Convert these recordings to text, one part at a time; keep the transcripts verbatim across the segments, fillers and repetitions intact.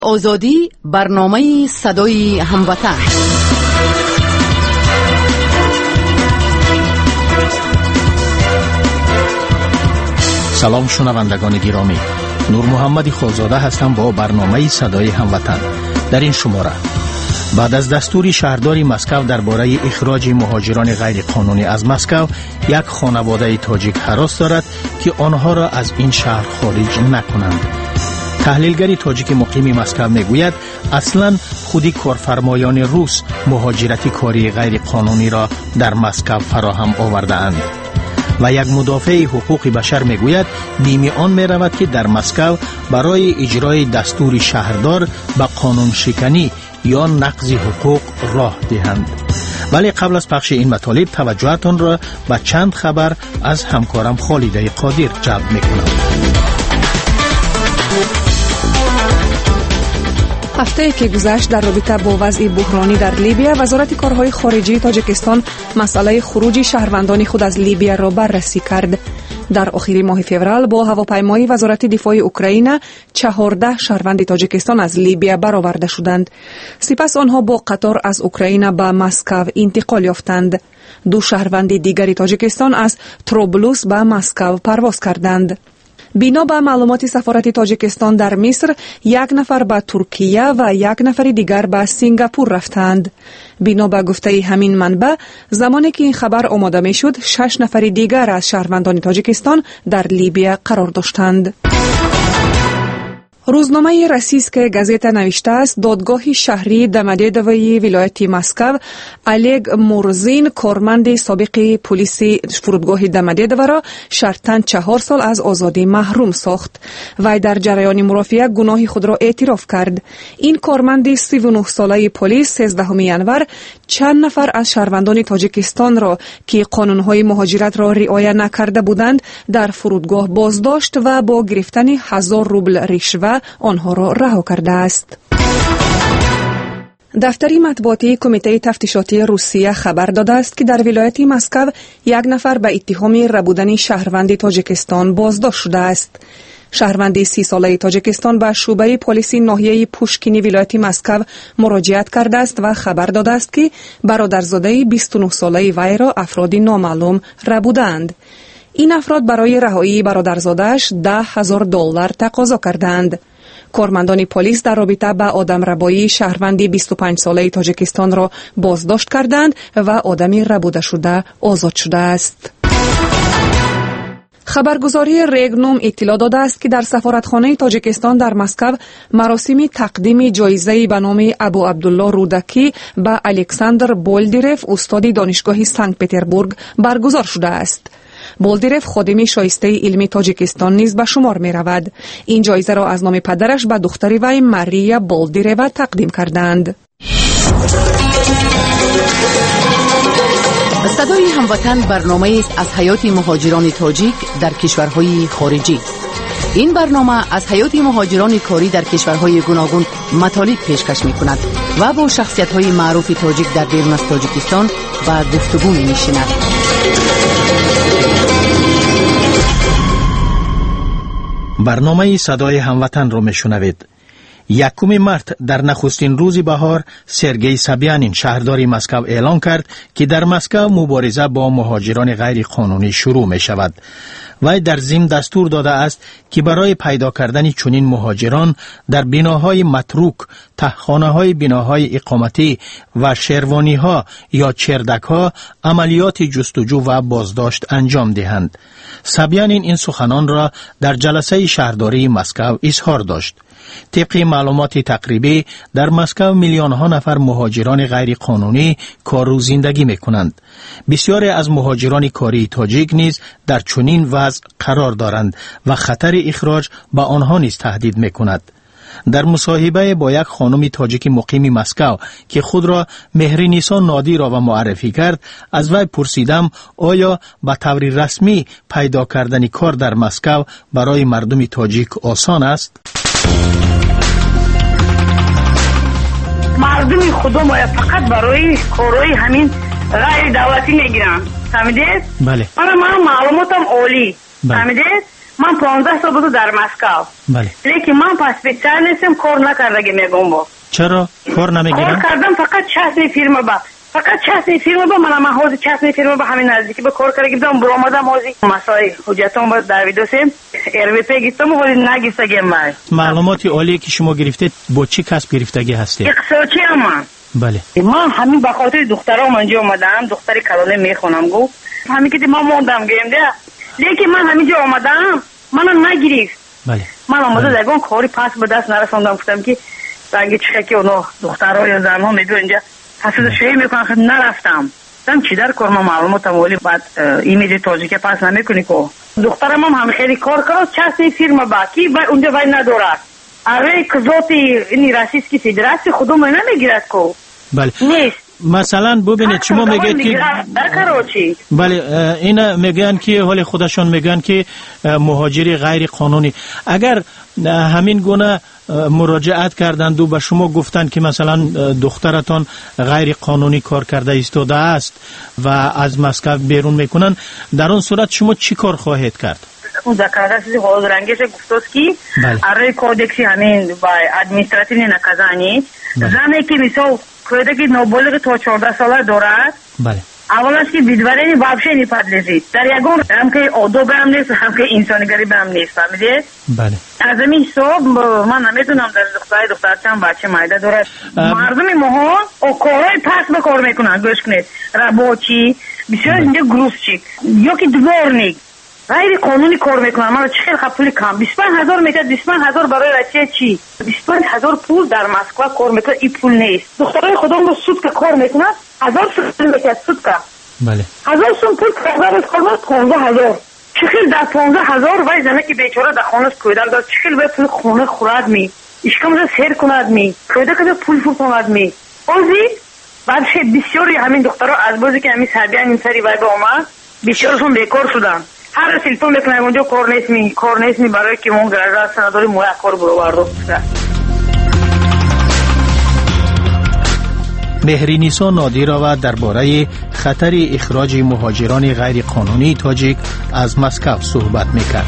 آزادی، برنامه صدای هموطن. سلام شنوندگان گرامی، نور محمد خالزاده هستم با برنامه صدای هموطن. در این شماره بعد از دستور شهرداری مسکو درباره اخراج مهاجران غیر قانونی از مسکو، یک خانواده تاجیک هراس دارد که آنها را از این شهر خارج نکنند. تحلیلگری تاجیک مقیم مسکو میگوید اصلا خودی کارفرمایان روس مهاجرت کاری غیر قانونی را در مسکو فراهم آورده اند. و یک مدافع حقوق بشر میگوید بیم آن می رود که در مسکو برای اجرای دستور شهردار به قانون شکنی یا نقض حقوق راه دهند. ولی قبل از پخش این مطالب توجهتان را به چند خبر از همکارم خالده قادر جلب میکنم. هفته که گذشت در رابطه با وضع بحرانی در لیبیا، وزارت کارهای خارجی تاجیکستان مسئله خروج شهروندان خود از لیبیا را بررسی کرد. در آخر ماه فوریه با هواپیمای وزارت دفاع اوکراین چهارده شهروند تاجیکستان از لیبیا برآورده شدند. سپس آنها با قطار از اوکراین به مسکو انتقال یافتند. دو شهروند دیگری تاجیکستان از طرابلس به مسکو پرواز کردند. بنا به معلومات سفارت تاجیکستان در مصر، یک نفر به ترکیه و یک نفر دیگر به سنگاپور رفتند. بنا به گفته همین منبع، زمانی که این خبر آماده می شد، شش نفر دیگر از شهروندان تاجیکستان در لیبیا قرار داشتند. روزنامه رسیسک گازیتا نوشته است دادگاه شهری دمدیدوی ولایت مسکو الگ مورزین کارمند سابق پلیس فرودگاه دمدیدو را شرطاً چهار سال از آزادی محروم ساخت. وی در جریان مرافعه گناه خود را اعتراف کرد. این کارمند سی و نه ساله پلیس سیزدهم ینور چند نفر از شهروندان تاجیکستان را که قانونهای مهاجرت را رعایت نکرده بودند در فرودگاه بازداشت و با گرفتن هزار روبل رشوه آنها را رها کرده است. دفتری مطبوعاتی کمیته تفتیشاتی روسیه خبر داده است که در ولایت مسکو یک نفر به اتهام ربودن شهروند تاجیکستان بازداشت شده است. شهروند سی ساله تاجیکستان به شعبه پلیس ناحیه پوشکینی ولایت مسکو مراجعت کرده است و خبر داده است که برادرزاده بیست و نه ساله وی را افراد نامعلوم ربودند. این افراد برای رهایی برادرزاده‌اش ده هزار دلار تقاضا کردند. کارمندان پلیس در رابطه با آدم ربایی شهروندی بیست و پنج ساله تاجیکستان را بازداشت کردند و آدمی ربوده شده آزاد شده است. خبرگزاری ریگنوم اطلاع داده است که در سفارتخانه تاجیکستان در مسکو مراسم تقدیم جایزه به نام ابو عبدالله رودکی به الکساندر بولدیرف استاد دانشگاه سنت پترزبورگ برگزار شده است. بولدیرف خادم شایسته علمی تاجیکستان نیز به شمار می رود. این جایزه را از نام پدرش به دختر وی ماریا بولدیروا تقدیم کردند. صدای هموطن برنامه است از حیات مهاجران تاجیک در کشورهای خارجی. این برنامه از حیات مهاجران کاری در کشورهای گوناگون مطالب پیشکش می کند و با شخصیت‌های معروف تاجیک در بیرون از تاجیکستان و گفتگو می نشیند. برنامه صدای هموطن را میشنوید. یکم مارس در نخستین روز بهار سرگئی سابیانین شهردار مسکو اعلان کرد که در مسکو مبارزه با مهاجران غیر قانونی شروع می شود. وی در ضمن دستور داده است که برای پیدا کردن چنین مهاجران در بناهای متروک، تهخانه‌های بناهای اقامتی و شهروانی‌ها یا چردک‌ها عملیات جستجو و بازداشت انجام دهند. سابیانین این سخنان را در جلسه شهرداری مسکو اظهار داشت. طبق معلومات تقریبی در مسکو میلیون ها نفر مهاجران غیر قانونی کار و زندگی می کنند. بسیاری از مهاجران کاری تاجیک نیز در چنین وضع قرار دارند و خطر اخراج به آنها نیز تهدید می کند. در مصاحبه با یک خانم تاجیک مقیم مسکو که خود را مهرنیسا نادی را معرفی کرد، از وی پرسیدم آیا به طور رسمی پیدا کردن کار در مسکو برای مردم تاجیک آسان است؟ مردم خودم فقط برای کارهای همین غیر دولتی میگیرن، فهمیدید؟ بله. من من معلوماتم عالی، فهمیدید؟ من پانزده سال بود در مسکو. بله. لیکن من پاسپورت نیستم، کار نکردگی میگم با. چرا کار نمیگیرم؟ کار کردم فقط چسنی فیرما با. فقط چسنی فیرما با من ما حوزه چسنی فیرما با همین نزدیکی به کار کردم بودم برو آمدم حوزه مسائل حجتام با در ویدوسم ار وی پی گفتم ولی نگفتگی من. معلوماتی عالی که شما گرفتید با چی کسب گرفتگی هستید؟ اقتصادچی ام. بله. من همین به خاطر دخترام اینجا اومدم، دختر کلانه میخونم گو. همین که ما موندم گیم ده. لیکن من همینجا اومدم منو نگرفت. بله. من اومده دیگه کاری پاس به دست نرسوندم، گفتم که رنگ چه که اونو دخترها یا زنها میدو اینجا حسد شوی میکنن، خود نرفتم. گفتم چی در کار ما معلوماتم ولی بعد ایمیج تاجیک پاس نمیکنی کو. دخترم هم همین خیلی کار کرد، چه فیرما باکی و اونجا وای ندارد. اره کزوتی اینی راسیسکی فدراسی خودم نمیگیرد کو. بله. نیست. مثلا ببینید شما میگید که بله اینا میگن که حال خودشون میگن که مهاجری غیر قانونی، اگر همین گونه مراجعت کردند و به شما گفتند که مثلا دخترتان غیر قانونی کار کرده ایستاده است و از مسکو بیرون میکنن، در اون صورت شما چی کار خواهید کرد؟ اون ذکر چیزی حاضر رنگش گفتست که اره کودکسی همین و ادمنستراتیونی نکازانی زنی که مثلا کوده که نوبالغ تا چهارده ساله دارد، بله، اولش که بیدوارینی وابشه نیپادلیزید در یکون هم که آدوب هم نیست هم که انسانیگری هم نیست، فهمیدید؟ بله. از این حساب من نمیدونم در دختری دخترچم بچه مایده دارد. مردم ماها او کارهای پس به کار میکنن، گوش کنید، رباچی بسیار اینجا گروسچیک یا که دورنیک غیر قانونی کار میکنن. من چه خیلی پول کم بیست و پنج هزار میگه، بیست و پنج هزار برای رچه چی؟ بیست و پنج هزار پول در مسکو کار میکنه، این پول نیست. دخترای خودم رو سود که کار میکنن هزار سود میگه سود که بله هزار سود پول هزار از کار پانزده هزار چخیل در پانزده هزار وای زنه که بیچاره در خانه کویدار داد چخیل به پول خونه خورد می اشکم رو سیر کند می کویده که پول فو کند می اوزی بعد بسیاری همین دخترها از بازی که همین سربیان این سری وای به اومد بسیارشون بیکار شدن. هر سیلتون میکنه اونجا کار نیست می کار نیست می برای که اون گرازه سنداری مویا کار برو بردو. مهرینیسا نادیرова درباره خطر اخراج مهاجران غیر قانونی تاجیک از مسکو صحبت میکرد.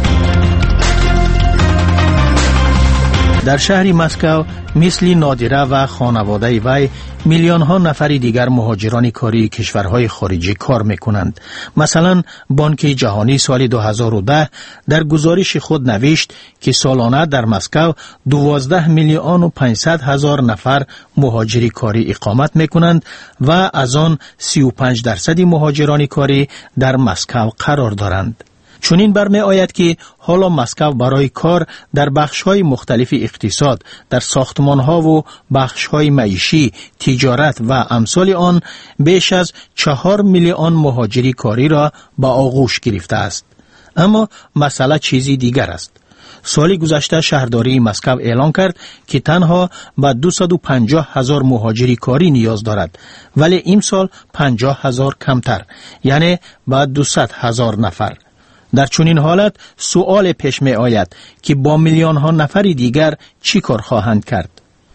در شهر مسکو مثل نادیره و خانواده وی میلیون ها نفر دیگر مهاجران کاری کشورهای خارجی کار میکنند. مثلا بانک جهانی سال دو هزار و ده در گزارش خود نوشت که سالانه در مسکو دوازده میلیون و پانصد هزار نفر مهاجری کاری اقامت میکنند و از آن سی و پنج درصد مهاجران کاری در مسکو قرار دارند. چنین برمی آید که حالا مسکو برای کار در بخش‌های مختلف اقتصاد، در ساختمان‌ها و بخش‌های معیشی، تجارت و امثال آن بیش از چهار میلیون مهاجری کاری را به آغوش گرفته است. اما مسئله چیزی دیگر است. سال گذشته شهرداری مسکو اعلام کرد که تنها به دویست و پنجاه هزار مهاجری کاری نیاز دارد، ولی این سال پنجاه هزار کمتر، یعنی به دویست هزار نفر. در چنین حالت سوال پیش می آید که با میلیون ها نفر دیگر چی کار خواهند کرد؟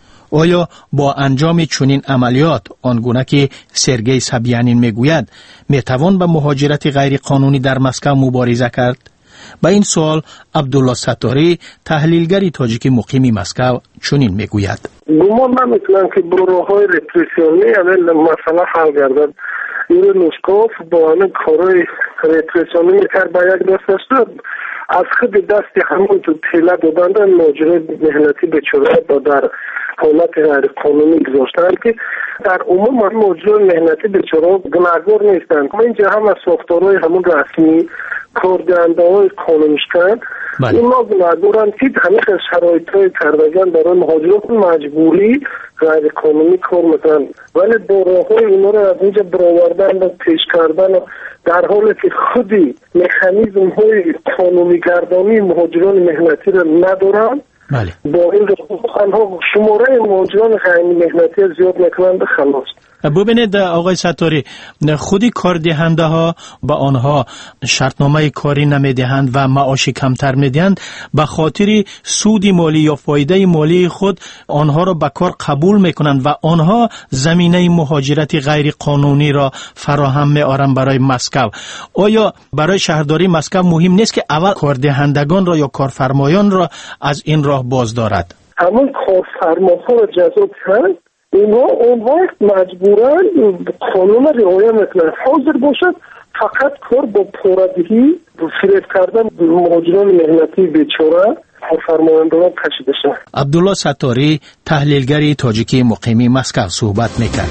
آیا با انجام چنین عملیات آنگونه که سرگئی سبیانین می گوید می توان به مهاجرت غیر قانونی در مسکو مبارزه کرد؟ با این سوال عبدالله ستاری تحلیلگری تاجیک مقیم مسکو چنین می گوید. گمان نمی‌کنم که با راه‌های رپرسیونی اول مسئله حل گردد. این موسکوف با همین کارهای رپرسیونی میکرد با یک دست است از خود دست همون تو تیله دادن ماجرای مهنتی بیچاره با در حالت غیر قانونی گذاشتن که در عموم هم ماجرای مهنتی بیچاره گناهکار نیستند. ما اینجا هم از ساختارهای همون رسمی کاردهنده های قانونشکن اینا گناهکارند که همین شرایط های کردگان برای مهاجرت مجبوری غیر قانونی کار میکنن، ولی با راه های اینا رو از اینجا برآوردن و پیش کردن در حالی که خودی مکانیزم های قانونی گردانی مهاجران مهنتی رو ندارن بله. با این آنها شماره مهاجران غیر مهنتی زیاد میکنند خلاص. ببینید آقای ستاری، خودی کاردهنده ها با آنها شرطنامه کاری نمیدهند و معاش کمتر میدهند، به خاطر سود مالی یا فایده مالی خود آنها را به کار قبول میکنند و آنها زمینه مهاجرت غیر قانونی را فراهم میآورند برای مسکو. آیا برای شهرداری مسکو مهم نیست که اول کاردهندگان را یا کارفرمایان را از این راه باز دارد؟ همون کارفرماها را جذب کرد، اینها اون وقت مجبورن قانون رعایت میکنن. حاضر باشد فقط کار با پورادگی فریب کردن مهاجران مهنتی بیچاره کارفرمایندگان کشیده شد. عبدالله ستاری، تحلیلگری تاجیکی مقیم مسکو صحبت میکرد.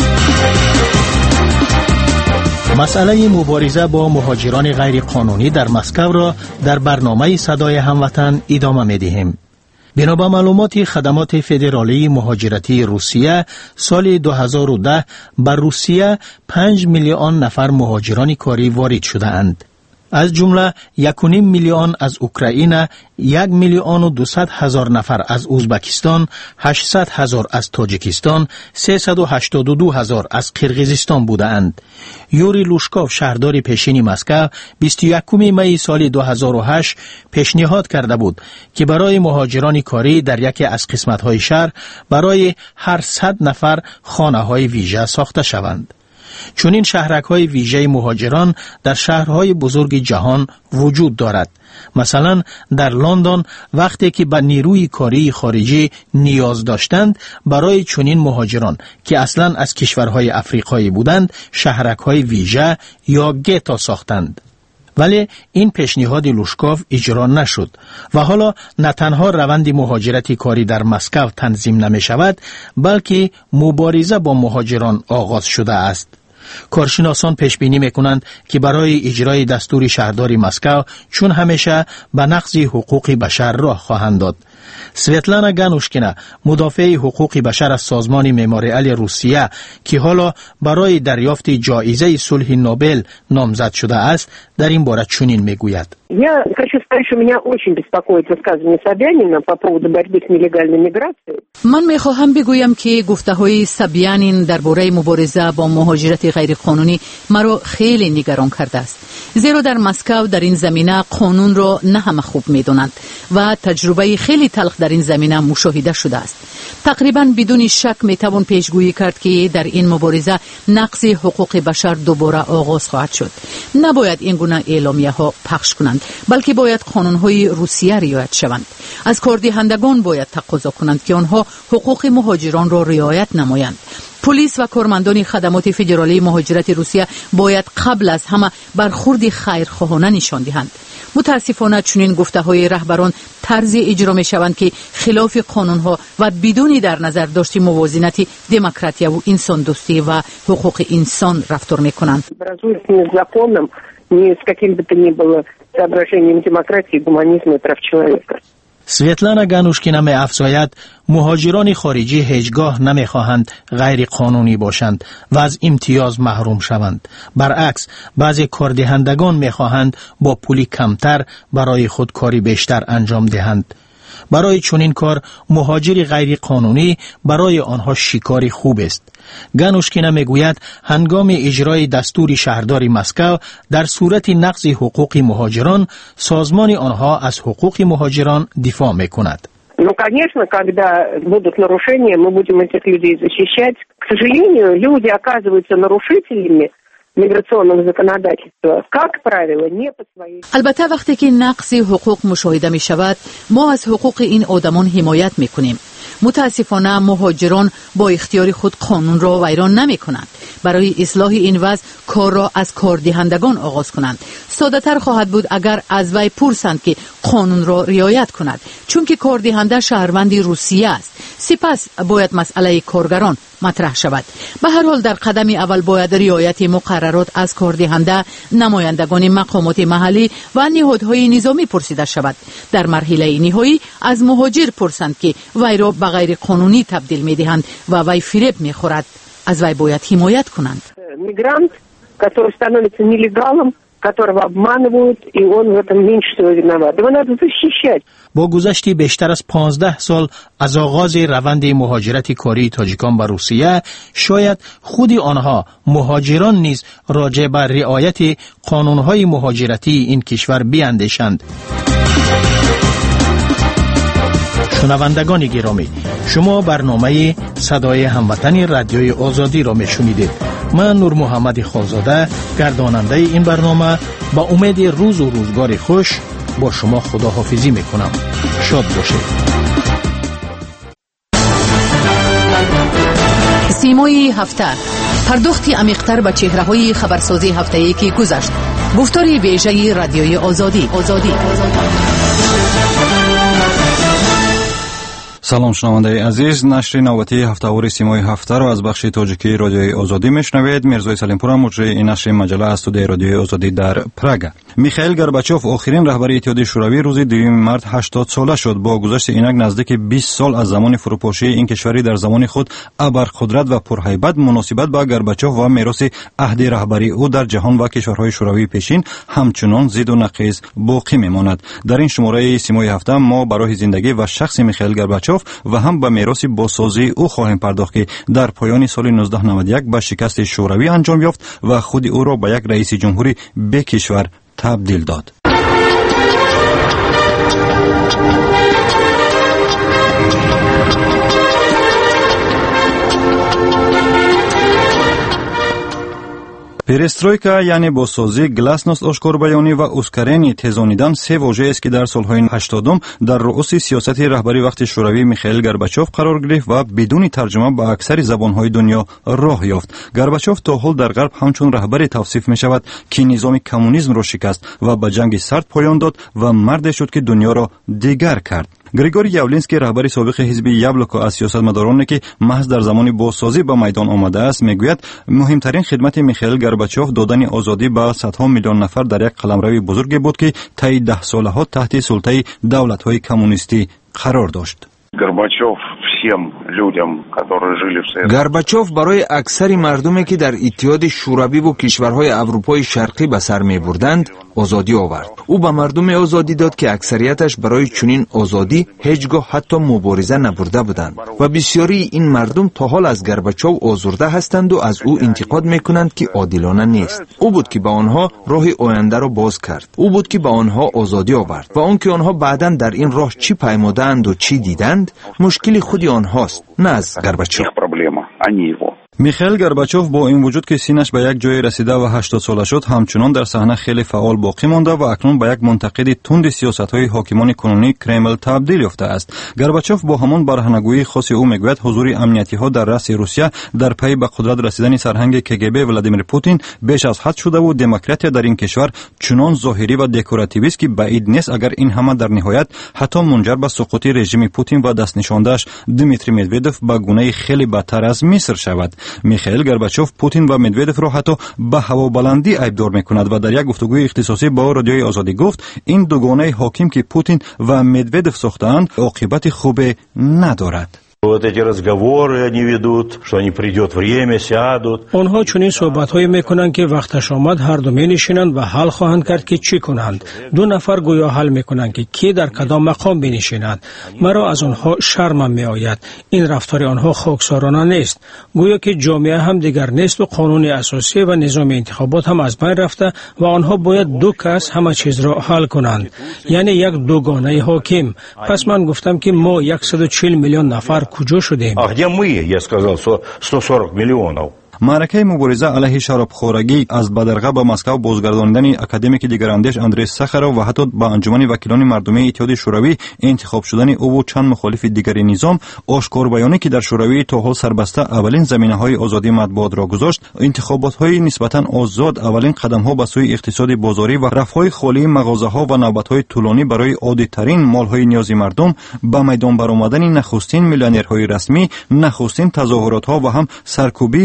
مسئله مبارزه با مهاجران غیر قانونی در مسکو را در برنامه صدای هموطن ادامه میدهیم. بنابر معلومات خدمات فدرالی مهاجرتی روسیه، سال دو هزار و ده بر روسیه پنج میلیون نفر مهاجران کاری وارد شده اند. از جمله یک و نیم میلیون از اوکراین، یک میلیون و دویست هزار نفر از ازبکستان، هشتصد هزار از تاجیکستان، سیصد و هشتاد و دو هزار از قرقیزستان بودند. یوری لوشکوف، شهردار پیشین مسکو، بیست و یکم می سال دو هزار و هشت پیشنهاد کرده بود که برای مهاجران کاری در یکی از قسمت‌های شهر برای هر صد نفر خانه‌های ویژه ساخته شوند. چون این شهرک‌های ویژه مهاجران در شهرهای بزرگ جهان وجود دارد. مثلا در لندن وقتی که به نیروی کاری خارجی نیاز داشتند، برای چنین مهاجران که اصلا از کشورهای افریقایی بودند شهرک‌های ویژه یا گتا ساختند. ولی این پیشنهاد لوشکوف اجرا نشد و حالا نه تنها روند مهاجرت کاری در مسکو تنظیم نمی شود، بلکه مبارزه با مهاجران آغاز شده است. کارشناسان پیش بینی میکنند که برای اجرای دستور شهرداری مسکو چون همیشه به نقض حقوق بشر راه خواهند داد. سویتلانا گانوشکینا، مدافع حقوق بشر از سازمان مموریال روسیه که حالا برای دریافت جایزه صلح نوبل نامزد شده است، در این باره چنین میگوید: Я хочу сказать, что меня очень беспокоит высказывание Собянина по поводу борьбы с нелегальной миграцией. من میخواهم بگویم که گفته‌های سبیانین درباره مبارزه با مهاجرت غیرقانونی مرا خیلی نگران کرده است. زیرا در مسکو در این زمینه قانون را نه همه خوب می‌دانند و تجربه خیلی تلخ در این زمینه مشاهده شده است. تقریباً بدون شک میتوان پیشگویی کرد که در این مبارزه نقض حقوق بشر دوباره آغاز خواهد شد. نباید این گونه اعلامیه‌ها پخش کنند، بلکه باید قانون‌های روسیه رعایت شوند. از کاردهندگان باید تقاضا کنند که آنها حقوق مهاجران را رعایت نمایند. پلیس و کارمندان خدمات فدرالی مهاجرت روسیه باید قبل از همه برخورد خیرخواهانه نشان دهند. متاسفانه چنین گفته‌های رهبران طرز اجرا می‌شوند که خلاف قانون‌ها و بدون در نظر داشت موازنت دموکراسی و انسان دوستی و حقوق انسان رفتار می‌کنند. ни с каким бы то ни было соображением демократии, гуманизма и прав человека. سویتلانا گانوشکینا می افزاید مهاجران خارجی هیچگاه نمیخواهند غیر قانونی باشند و از امتیاز محروم شوند. برعکس بعضی کاردهندگان میخواهند با پولی کمتر برای خود کاری بیشتر انجام دهند. برای چنین کار مهاجر غیر قانونی برای آنها شکاری خوب است. گانوشکینا میگوید هنگام اجرای دستور شهرداری مسکو در صورت نقض حقوق مهاجران، سازمان آنها از حقوق مهاجران دفاع میکند. Ну, конечно, когда будут нарушения, мы будем этих людей защищать. К сожалению, люди оказываются нарушителями миграционного законодательства, как правило, не по своей... البته وقتی که نقض حقوق مشاهده می شود، ما از حقوق این آدمان حمایت می کنیم. متاسفانه مهاجران با اختیار خود قانون را ویران نمی کنند. برای اصلاح این وضع کار را از کاردهندگان آغاز کنند. ساده تر خواهد بود اگر از وی پرسند که قانون را رعایت کند، چون که کاردهنده شهروند روسیه است. سپس باید مسئله کارگران مطرح شود. به هر حال در قدم اول باید رعایت مقررات از کاردهنده، نمایندگان مقامات محلی و نهادهای نظامی پرسیده شود. در مرحله نهایی از مهاجر پرسند که وی را به غیر قانونی تبدیل می دهند و وی فریب می خورد. از وی باید حمایت کنند. Мигрант, который становится нелегалом, которого обманывают, и он в этом меньше всего виноват. Его надо защищать. با گذشت بیشتر از پانزده سال از آغاز روند مهاجرت کاری تاجیکان به روسیه، شاید خود آنها مهاجران نیز راجع به رعایت قانونهای مهاجرتی این کشور بیاندیشند. شنوندگان گرامی، شما برنامه صدای هموطن رادیوی آزادی را میشنیدید. من نور محمد خالزاده گرداننده این برنامه با امید روز و روزگار خوش با شما خداحافظی میکنم. شاد باشید. سیمای هفته، پرداختی عمیق‌تر به چهره‌های خبرسازی هفته‌ای که گذشت. گفتاری ویژه رادیوی آزادی. آزادی. سلام شنونده عزیز، نشر نوبتی هفته‌وار سیمای هفته را از بخش تاجیکی رادیوی آزادی میشنوید. میرزای سلیمپور مجری این نشر مجله از استودیوی رادیوی آزادی در پراگ. میخائیل گورباچوف آخرین رهبر اتحادیه شوروی روز دوم مارس هشتاد ساله شد. با گذشت اینک نزدیک بیست سال از زمان فروپاشی این کشوری در زمان خود ابرقدرت و پرهیبت، مناسبت با گورباچوف و میراث عهد رهبری او در جهان و کشورهای شوروی پیشین همچنان زید و نقیض باقی میماند. در این شماره سیمای هفته ما برای زندگی و شخص میخائیل گورباچوف و هم به میراث باسازی او خواهیم پرداخت که در پایان سال نوزده نود و یک به شکست شوروی انجام یافت و خود او را به یک رئیس جمهوری به کشور تبدیل داد. перестройка یعنی بازسازی، گلاسنوست آشکاربیانی و اسکرینی تیزانیدن سه واژه است که در سالهای هشتادم در رؤوس سیاست رهبری وقت شوروی میخائیل گورباچوف قرار گرفت و بدون ترجمه به اکثر زبانهای دنیا راه یافت. گورباچوف تا حال در غرب همچون رهبری توصیف می شود که نظام کمونیسم را شکست و به جنگ سرد پایان داد و مردی شد که دنیا را دیگر کرد. گریگوری یاولینسکی رهبر سابق حزب یابلوکو از سیاستمدارانی که محض در زمان بازسازی به میدان آمده است میگوید مهمترین خدمت میخائیل گورباچوف دادن آزادی به صدها میلیون نفر در یک قلمرو بزرگی بود که طی ده ساله ها تحت سلطه دولت‌های کمونیستی قرار داشت. گورباچوف گورباچوف برای اکثر مردمی که در اتحاد شوروی و کشورهای اروپای شرقی به سر می بردند آزادی آورد. او به مردم آزادی داد که اکثریتش برای چنین آزادی هیچگاه حتی مبارزه نبرده بودند و بسیاری این مردم تا حال از گورباچوف آزرده هستند و از او انتقاد میکنند که عادلانه نیست. او بود که به آنها راه آینده را باز کرد. او بود که به آنها آزادی آورد و آنکه آنها بعداً در این راه چی پیمودند و چی دیدند مشکلی خودی آنهاست، نه از گورباچوف. میخائیل گورباچوف با این وجود که سینش به یک جای رسیده و هشتاد ساله شد همچنان در صحنه خیلی فعال باقی مانده و اکنون به یک منتقد تند سیاست‌های حاکمان کنونی کرمل تبدیل یافته است. گورباچوف با همان برهنگویی خاص او میگوید حضور امنیتی‌ها در رأس روسیه در پی به قدرت رسیدن سرهنگ کگب ولادیمیر پوتین بیش از حد شده و دموکراسی در این کشور چنان ظاهری و دکوراتیوی است که بعید نیست اگر این همه در نهایت حتی منجر به سقوط رژیم پوتین و دست نشانده‌اش دمیتری مدودوف به گونه خیلی بدتر از مصر شود. میخائیل گورباچوف پوتین و مدودوف را حتی به هوابلندی ایبدار میکند و در یک گفتگوی اختصاصی با رادیوی آزادی گفت این دوگانه حاکم که پوتین و مدودوف ساختند عاقبت خوبی ندارد. Вот эти разговоры они ведут, что они придет время, сядут. آنها چنین صحبت‌هایی میکنند که وقتش آمد هر دو می‌نشینند و حل خواهند کرد که چی کنند. دو نفر گویا حل میکنند که کی در کدام مقام بنشیند. مرا از آنها شرمم میآید. این رفتار آنها خاکسارانه نیست. گویا که جامعه هم دیگر نیست و قانون اساسی و نظام انتخابات هم از بین رفته و آنها باید دو کس همه چیز را حل کنند. یعنی یک دوگانه حاکم. پس من گفتم که ما صد و چهل میلیون نفر کجا شدیم؟ А где мы? Я сказал, сто сорок миллионов. معرکه مبارزه علیه شرابخوری از بدرقه به مسکو بازگرداندن اکادمیک دیگراندیش اندری ساخاروف و حتی به انجمن وکیلان مردمی اتحاد شوروی انتخاب شدن او و چند مخالف دیگری نظام آشکار بیانی که در شوروی تا حال سربسته اولین زمینه‌های آزادی مطبوعات را گذاشت، انتخابات‌های نسبتاً آزاد اولین قدم‌ها به سوی اقتصاد بازاری و رفع‌های خالی مغازه‌ها و نوبت‌های طولانی برای عادی‌ترین مال‌های نیازی مردم به میدان برآمدن نخستین میلیونرهای رسمی، نخستین تظاهرات‌ها و هم سرکوبی اعتراض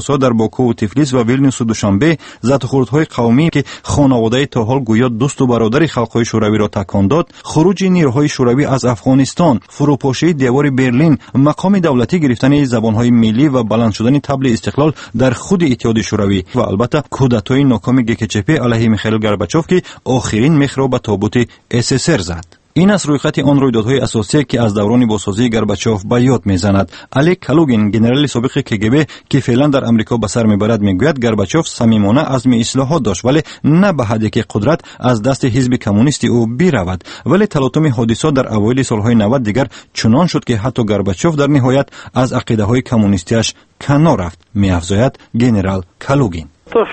ها در باکو و تیفلیس و ویلنیوس و دوشنبه ضدخوردهای قومی که خانواده تا حال گویا دوست و برادر خلق‌های شوروی را تکان داد، خروج نیروهای شوروی از افغانستان، فروپاشی دیوار برلین، مقام دولتی گرفتن زبانهای ملی و بلند شدن طبل استقلال در خود اتحاد شوروی و البته کودتای ناکام گکچپ علیه میخائیل گورباچوف که آخرین مخ را به تابوت اس اس ار زد. این است رویخط آن رویدادهای اساسی که از دوران بازسازی گورباچوف به یاد میزند. الک کالوگین، ژنرال سابق کگبه که فعلا در امریکا به سر میبرد، میگوید گورباچوف صمیمانه عزم اصلاحات داشت، ولی نه به حدی که قدرت از دست حزب کمونیستی او برود. ولی تلاطم حادثات در اوایل سالهای نود دیگر چنان شد که حتی گورباچوف در نهایت از عقیده‌های کمونیستیش کنار رفت، می‌افزاید ژنرال کالوگین.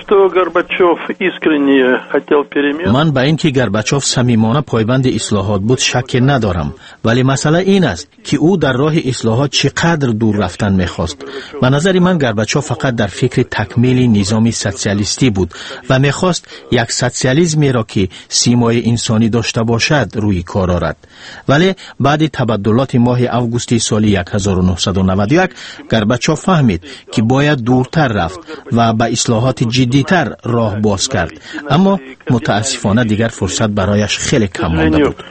من به اینکه گورباچوف صمیمانه پایبند اصلاحات بود شک ندارم، ولی مسئله این است که او در راه اصلاحات چقدر دور رفتن میخواست. به نظر من گورباچوف فقط در فکر تکمیل نظام سوسیالیستی بود و میخواست یک سوسیالیسمی را که سیمای انسانی داشته باشد روی کار آورد. ولی بعد تبدلات ماه اوگوست سال هزار و نهصد و نود و یک گورباچوف فهمید که باید دورتر رفت و به اصلاحات جدیتر راه باز کرد، اما متاسفانه دیگر فرصت برایش خیلی کم مانده بود.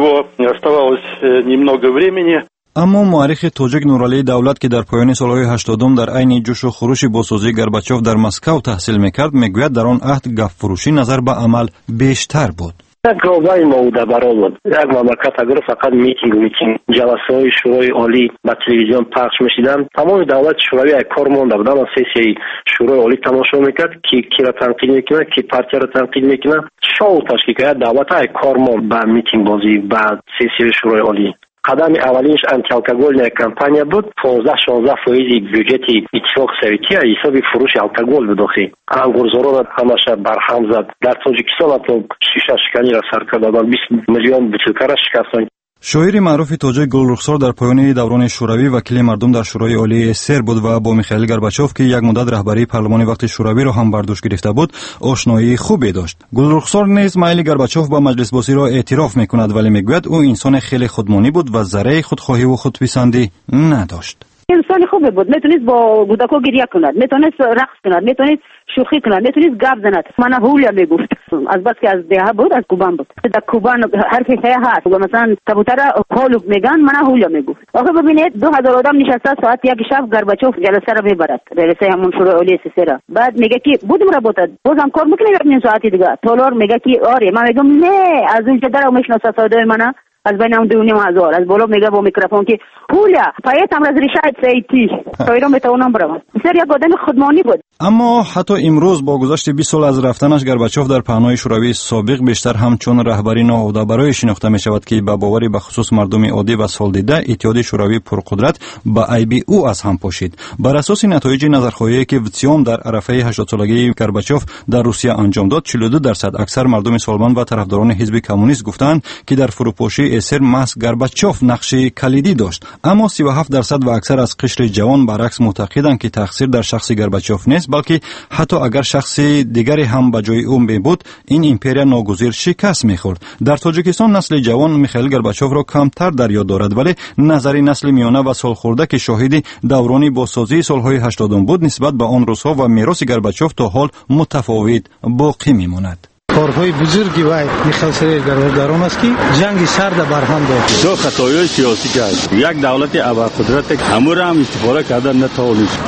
اما مورخ تاجیک نورعلی دولت که در پایان سالهای هشتادم در عین جوش و خروش بازسازی گورباچوف در مسکو تحصیل میکرد، میگوید در آن عهد گپ فروشی نظر به عمل بیشتر بود. یک گاوای موده برآمد. یک مملکت اگر فقط میتینگ و میتینگ جلسه های شورای عالی به تلویزیون پخش میشدن، تمام دولت شوروی یک کار مونده بود. اما سیسی شورای عالی تماشا میکرد که کی را تنقید میکنه، کی پارتی را تنقید میکنه، شو تشکیل کرد. دولت یک کار موند به میتینگ بازی به سیسی شورای عالی. قدم اولینش آنتی الکل کمپانی بود. پانزده شانزده فیصد بودجت اتفاق سویتی حساب فروش الکل بود. اخی انگورزاران همش برهم زد. در تاجیکستان تا شش شکنی را سر کردن، بیست میلیون بطوکر شکستن. شاعر معروف تاجیک گلرخسار در پایان دوران شوروی وکیل مردم در شورای عالی سر بود و با میخائیل گورباچوف که یک مدت رهبری پارلمان وقت شوروی را هم بر دوش گرفته بود آشنایی خوبی داشت. گلرخسار نیز میل گورباچوف با مجلس بازی را اعتراف میکند، ولی میگوید او انسان خیلی خودمانی بود و ذره خودخواهی و خودپسندی نداشت. انسان خوبه بود، میتونست با کودکا گریه کند، میتونست رقص کند، میتونست شوخی کند، میتونست گپ زند. من هولیا میگفت از بس که از دیها بود، از کوبان بود. در کوبان حرف خیلی هست، مثلا کبوتر کالوب میگن، من هولیا میگفت. آخه ببینید دو هزار آدم نشسته، ساعت یک شب گورباچوف جلسه را میبرد، جلسه همون شورای عالی سیسرا. بعد میگه که بودم را بود، بازم کار میکنه یک ساعت دیگه. تالار میگه که آره، من میگم نه، از اون جدر میشناسه صدای منه از بین اون دو هزار. از بالا میگه با میکروفون که پولیا پایتم از ریشات سیتی تویرم بتونم برم. بسیار یک آدم خودمانی بود. اما حتی امروز با گذشت بیست سال از رفتنش گورباچوف در پهنای شوروی سابق بیشتر همچون رهبری ناهموار برای شناخته می شود که به باوری به خصوص مردم عادی و سالدیده اتحاد شوروی پرقدرت به عیب او از هم پاشید. بر اساس نتایج نظرخواهی که ویتسیوم در عرفه هشتاد سالگی گورباچوف در روسیه انجام داد، چهل و دو درصد اکثر مردم سالمند و طرفداران حزب کمونیست گفتند که در فروپاشی اسر محض گورباچوف نقش کلیدی داشت. اما سی و هفت درصد و اکثر از قشر جوان برعکس معتقدند که تقصیر در شخص گورباچوف نیست، بلکه حتی اگر شخص دیگری هم به جای او می بود، این ایمپریا ناگزیر شکست می‌خورد. در تاجیکستان نسل جوان میخائیل گورباچوف را کمتر در یاد دارد، ولی نظری نسل میانه و سالخورده که شاهد دوران بازسازی سالهای هشتادم بود نسبت به آن روزها و میراث گورباچوف تا حال متفاوت باقی میماند. کارهای بزرگی وای میخائیل گورباچوف است که جنگ سرد برهم داد. دو خطاهای سیاسی کرد. یک دولت ابرقدرت همون هم استفاده کردن نتوانست.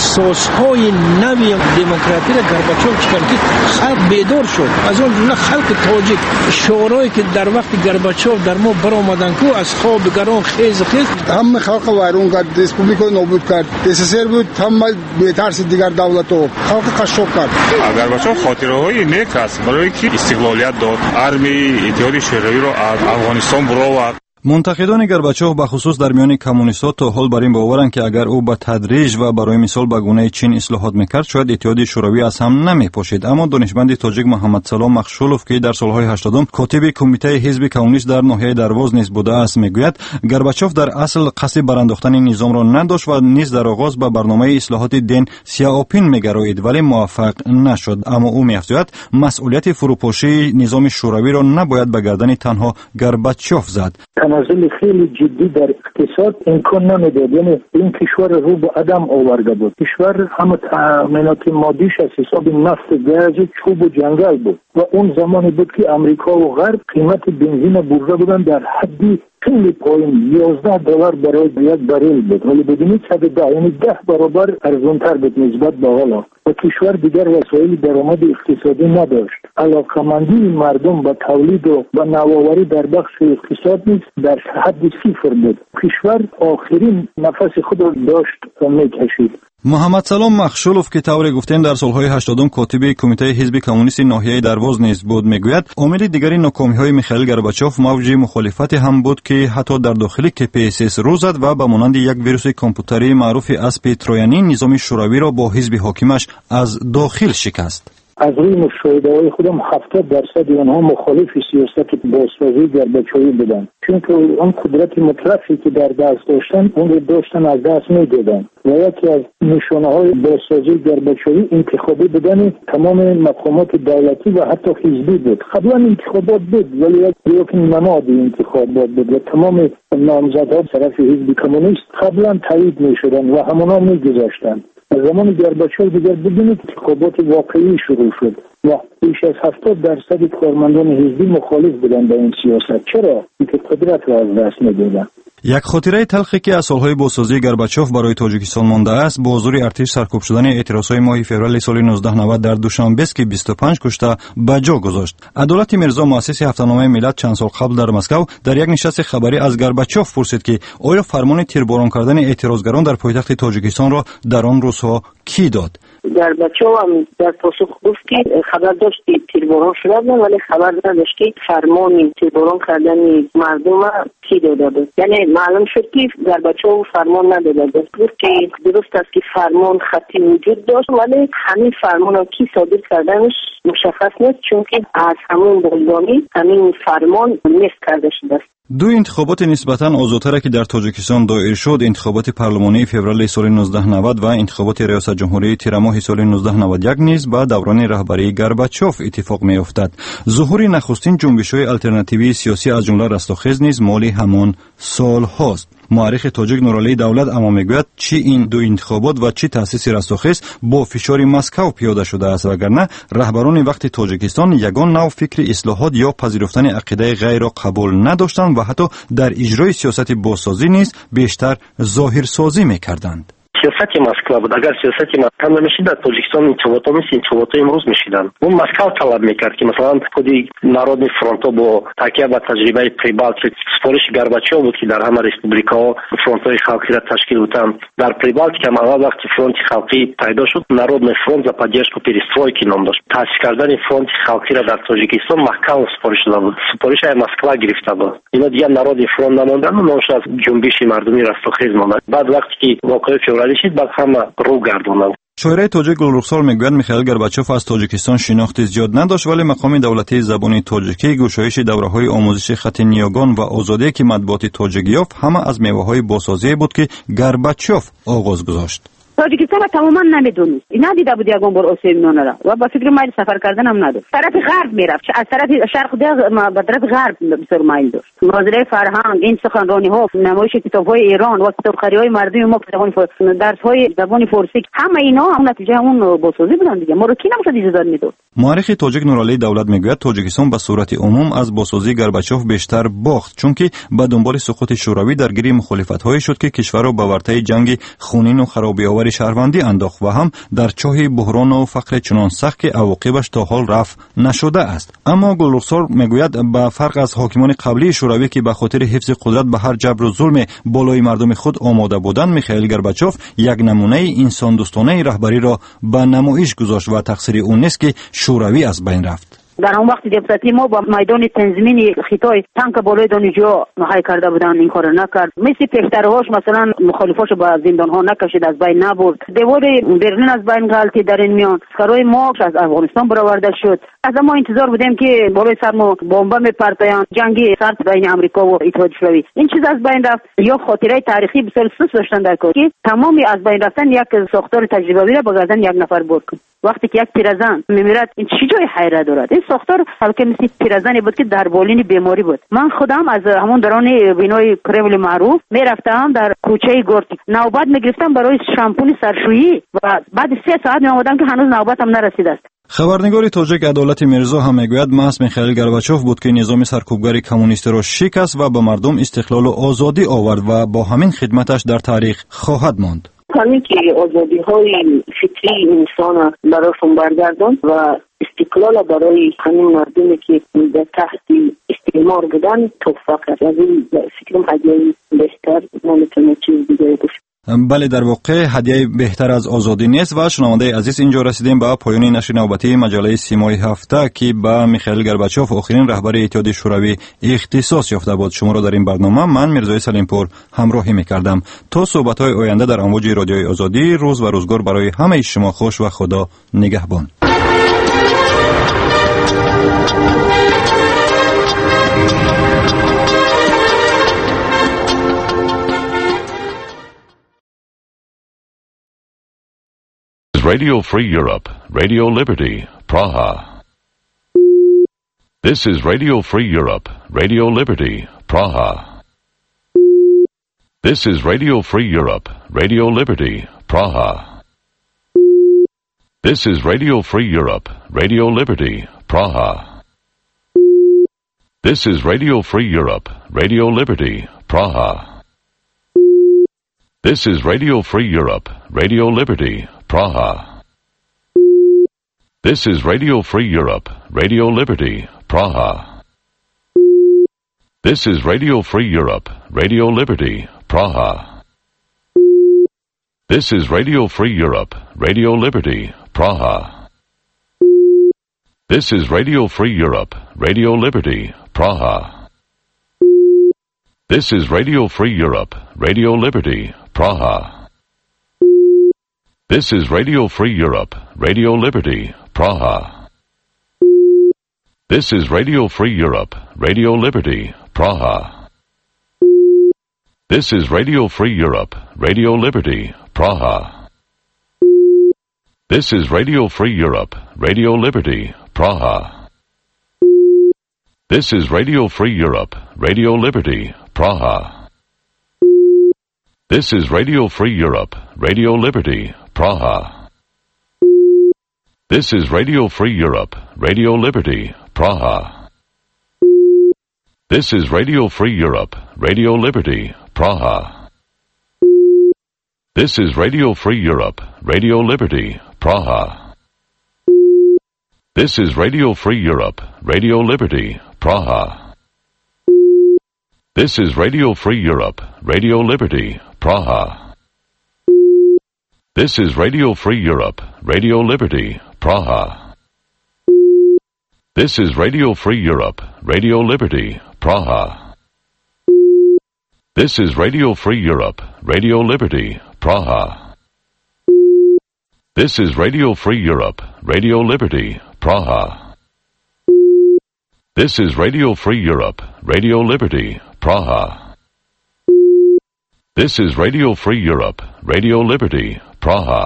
اساسهای نوی دموکراسی را گورباچوف چکار کرد، خلق بیدار شد. از اون جمله خلق تاجیک شورایی که در وقت گورباچوف در ما برآمدن کو از خواب گران خیز خیز همه خلق وایرون کرد، ریسپوبلیکو نابود کرد. اساسر بود همه بهترس دیگر دولت‌ها خلق قشق کرد. گورباچوف خاطره‌های نیک است برای استقلالیت داد. ارمی اتحاد شوروی را از افغانستان برآورد. منتقدان گورباچوف به خصوص در میان کمونیست‌ها تا حال بر این باورند که اگر او به تدریج و برای مثال به گونه چین اصلاحات میکرد شاید اتحاد شوروی از هم نمیپاشید. اما دانشمند تاجیک محمد سلام مخشولوف که در سالهای هشتادم کاتب کمیته حزب کمونیست در ناحیه درواز نیز بوده است میگوید گورباچوف در اصل قصد برانداختن نظام را نداشت و نیز در آغاز به برنامه اصلاحات دن سیاوپین میگرایید ولی موفق نشد. اما او میافزاید مسئولیت فروپاشی نظام شوروی را نباید به گردن تنها گورباچوف زد. تنزل خیلی جدی در اقتصاد امکان نمیداد. یعنی این کشور رو به عدم آورده بود. کشور همه تأمینات مادیش از حساب نفت، گاز، چوب و جنگل بود و اون زمانی بود که امریکا و غرب قیمت بنزین برده بودن در حدی خیلی پایین، یازده دلار برای یک بریل بود، ولی ببینید صد ده، یعنی ده برابر ارزانتر بود نسبت به حالا و کشور دیگر وسایل درآمد اقتصادی نداشت. علاقمندی مردم به تولید و به نوآوری در بخش اقتصاد نیز در حد صفر بود. کشور آخرین نفس خود را داشت و میکشید. محمد سلام مخشولوف که طور گفتن در سالهای هشتادم کاتب کمیته حزب کمونیست ناحیه دروازه نیز بود میگوید عامل دیگری ناکامی‌های میخائیل گورباچوف موج مخالفت هم بود که حتی در داخل کی پی اس اس رو زد و به مانند یک ویروس کامپیوتری معروف اسب ترویانی نظام شوروی را با حزب حاکمش از داخل شکست. از روی مشاهده‌های خودم هفتاد درصد آنها مخالف سیاست بازسازی گورباچوفی بودند، چون که آن قدرت مطلقی که در دست داشتن اون رو داشتن از دست میدادن و یکی از نشانه‌های بازسازی گورباچوفی انتخابی بودن تمام مقامات دولتی و حتی حزبی بود. قبلا انتخابات بود ولی یک نماد انتخابات بود و تمام نامزدها طرف حزب کمونیست قبلا تایید می‌شدند و همونا می‌گذاشتند. از زمان گورباچوف دیگر بدون انتخابات واقعی شروع شد و بیش از هفتاد درصد کارمندان حزبی مخالف بودند با این سیاست. چرا؟ اینکه قدرت را از دست می‌دادند. یک خاطره تلخی که از سالهای بازسازی گورباچوف برای تاجیکستان مانده است با حضور ارتش سرکوب شدن اعتراضهای ماه فوریه سال نوزده نود در دوشنبه است که بیست و پنج کشته به جا گذاشت. عدالت میرزا مؤسس هفته‌نامه ملت چند سال قبل در مسکو در یک نشست خبری از گورباچوف پرسید که آیا فرمان تیرباران کردن اعتراضگران در پایتخت تاجیکستان را در آن روزها کی داد؟ گورباچوف هم در پاسخ گفت که خبر داشت که تیرباران شده ولی خبر نداشت که فرمان تیرباران کردن مردم کی داده بود. یعنی معلوم شد که گورباچوف فرمان نداده بود. گفت که درست است که فرمان خطی وجود داشت ولی همین فرمان را کی صادر کردنش مشخص نیست، چون که از همون بازدانی همین فرمان نصب کرده شده است. دو انتخابات نسبتاً آزادتر که در تاجیکستان دایر شد، انتخابات پارلمانی فوریه سال نوزده نود و انتخابات ریاست جمهوری تیر ماه سال نوزده نود و یک نیز با دوران رهبری گورباچوف اتفاق می‌افتاد. ظهور نخستین جنبش‌های آلترناتیوی سیاسی از جمله رستاخیز نیز مال همان سال هاست. مورخ تاجیک نورعلی دولت اما میگوید چی این دو انتخابات و چی تأسیس رستاخیز با فشار مسکو پیاده شده است، وگرنه رهبران وقت تاجیکستان یگان نوع فکر اصلاحات یا پذیرفتن عقیده غیر را قبول نداشتند و حتی در اجرای سیاست بازسازی نیز بیشتر ظاهرسازی میکردند. سیاست مسکو بود. اگر سیاست مسکو نمیشد در تاجیکستان انتخابات مثل انتخابات امروز میشدن. اون مسکو طلب میکرد که مثلا خودی نارودنی فرونت با تکیه بر تجربه پریبالت سپارش گورباچوف بود که در همه ریسپوبلیکا فرونت‌های خلقی را تشکیل دادن. در پریبالت که اول وقتی فرونت خلقی پیدا شد نارودنی فرونت за поддержку перестройки نام داشت. تأسیس کردن فرونت خلقی را در تاجیکستان محکم سپارش داده بود. سپارش های مسکو گرفته بود. اینا دیگه نارودنی فرونت نموندن و نامش از جنبش مردمی رستاخیز ماند. بعد وقتی که واقعه فوریه شد بعد همه رو گردوندن. شاعر تاجیک گلرخسار میگوید میخائیل گورباچوف از تاجیکستان شناخت زیاد نداشت ولی مقام دولتی زبان تاجیکی، گشایش دوره‌های آموزش خط نیاگان و آزادی که مطبوعات تاجیک یافت همه از میوه‌های بازسازی بود که گورباچوف آغاز گذاشت. تاجیکستان تماما نمیدونست، ندیده بود یگان بار آسیب را و با فکر مایل سفر کردن هم نداشت. طرف غرب میرفت، از طرف شرق ده به طرف غرب بسیار مایل داشت. مناظره فرهنگ، این سخنرانی ها، نمایش کتاب‌های ایران و کتابخواری‌های مردم ما، درس‌های زبان فارسی، همه اینا هم نتیجه اون بازسازی بودن دیگه. ما رو کی نمی‌شد اجازه میداد. مورخ تاجیک نورعلی دولت میگوید تاجیکستان به صورت عموم از بازسازی گورباچوف بیشتر باخت، چون که به دنبال سقوط شوروی درگیر مخالفت‌هایی شد که کشور را به ورطه جنگ خونین و خرابی‌آور شهروندی انداخت و هم در چاه بحران و فقر چنان سخت که عواقبش تا حال رفع نشده است. اما گلرخسار میگوید به فرق از حاکمان قبلی شوروی که به خاطر حفظ قدرت به هر جبر و ظلم بالای مردم خود آماده بودند، میخائیل گورباچوف یک نمونه انسان دوستانه رهبری را به نمایش گذاشت و تقصیر اون نیست که شوروی از بین رفت. در اون وقت دپوتاتی ما با میدان تنظیمین خطای تانک بالای دانشجو محای کرده بودن، این کار نکرد. مثل پیشترهاش مثلا مخالفاشو با زندان ها نکشید، از بین نبرد. دیوار برلین از بین غلطی در این میان. سرای ما از افغانستان برآورده شد. از ما انتظار بودیم که بالای سر ما بمب میپرتایند، جنگی سرد بین امریکا و اتحاد شوروی. این چیز از بین رفت. یا خاطره تاریخی بسیار سست داشتن در کار که تمامی از بین رفتن یک ساختار تجربوی را با گردن یک نفر برد. وقتی که یک پیرزن میمیرد این چه جای حیرت دارد؟ این ساختار حالکه مثل پیرزنی بود که در بالین بیماری بود. من خودم از همون درون بینای کرمل معروف میرفتم در کوچه گورتی، نوبت میگرفتم برای شامپون سرشویی و بعد سه ساعت میآمدم که هنوز نوبتم نرسیده است. خبرنگار تاجیک عدالت میرزا هم میگوید محض میخائیل گورباچوف بود که نظام سرکوبگر کمونیست را شکست و به مردم استقلال و آزادی آورد و با همین خدمتش در تاریخ خواهد ماند. همین که آزادی های فطری انسان براشون برگردان و استقلال برای همین مردمی که در تحت استعمار بودن توفیق کرد. از این فکرم هدیه بهتر نمیتونه چیز دیگه گفت. بله، در واقع هدیه بهتر از آزادی نیست. و شنونده عزیز، اینجا رسیدیم به پایان نشر نوبتی مجله سیمای هفته که با میخائیل گورباچوف آخرین رهبر اتحاد شوروی اختصاص یافته بود. شما را در این برنامه من میرزای سلیمپور همراهی میکردم. تا صحبت‌های آینده در امواج رادیوی آزادی، روز و روزگار برای همه شما خوش و خدا نگهبان. Radio Free Europe, Radio Liberty, Praha. This is Radio Free Europe, Radio Liberty, Praha. This is Radio Free Europe, Radio Liberty, Praha. This is Radio Free Europe, Radio Liberty, Praha. This is Radio Free Europe, Radio Liberty, Praha. This is Radio Free Europe, Radio Liberty, Praha. This is Radio Free Europe, Radio Liberty, Praha. This is Radio Free Europe, Radio Liberty, Praha. This is Radio Free Europe, Radio Liberty, Praha. This is Radio Free Europe, Radio Liberty, Praha. This is Radio Free Europe, Radio Liberty, Praha. This is Radio Free Europe, Radio Liberty, Praha. This is Radio Free Europe, Radio Liberty, Praha. This is Radio Free Europe, Radio Liberty, Praha. This is Radio Free Europe, Radio Liberty, Praha. This is Radio Free Europe, Radio Liberty, Praha. This is Radio Free Europe, Radio Liberty, Praha. This is Radio Free Europe, Radio Liberty, Praha. This is Radio Free Europe, Radio Liberty, Praha. This is Radio Free Europe, Radio Liberty, Praha. This is Radio Free Europe, Radio Liberty, Praha. This is Radio Free Europe, Radio Liberty, Praha. This is Radio Free Europe, Radio Liberty, Praha. This is Radio Free Europe, Radio Liberty, Praha. This is Radio Free Europe, Radio Liberty, Praha. This is Radio Free Europe, Radio Liberty, Praha. This is Radio Free Europe, Radio Liberty, Praha. This is Radio Free Europe, Radio Liberty, Praha.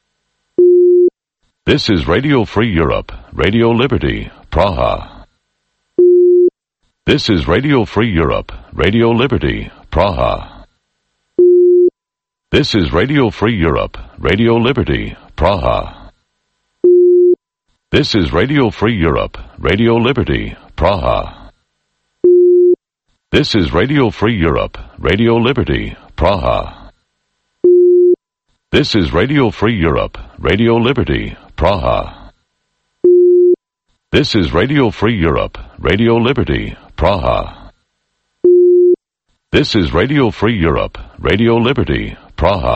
This is Radio Free Europe, Radio Liberty, Praha. This is Radio Free Europe, Radio Liberty, Praha. This is Radio Free Europe, Radio Liberty, Praha. This is Radio Free Europe, Radio Liberty, Praha. This is Radio Free Europe, Radio Liberty, Praha. This is Radio Free Europe, Radio Liberty, Praha. This is Radio Free Europe, Radio Liberty, Praha. This is Radio Free Europe, Radio Liberty, Praha.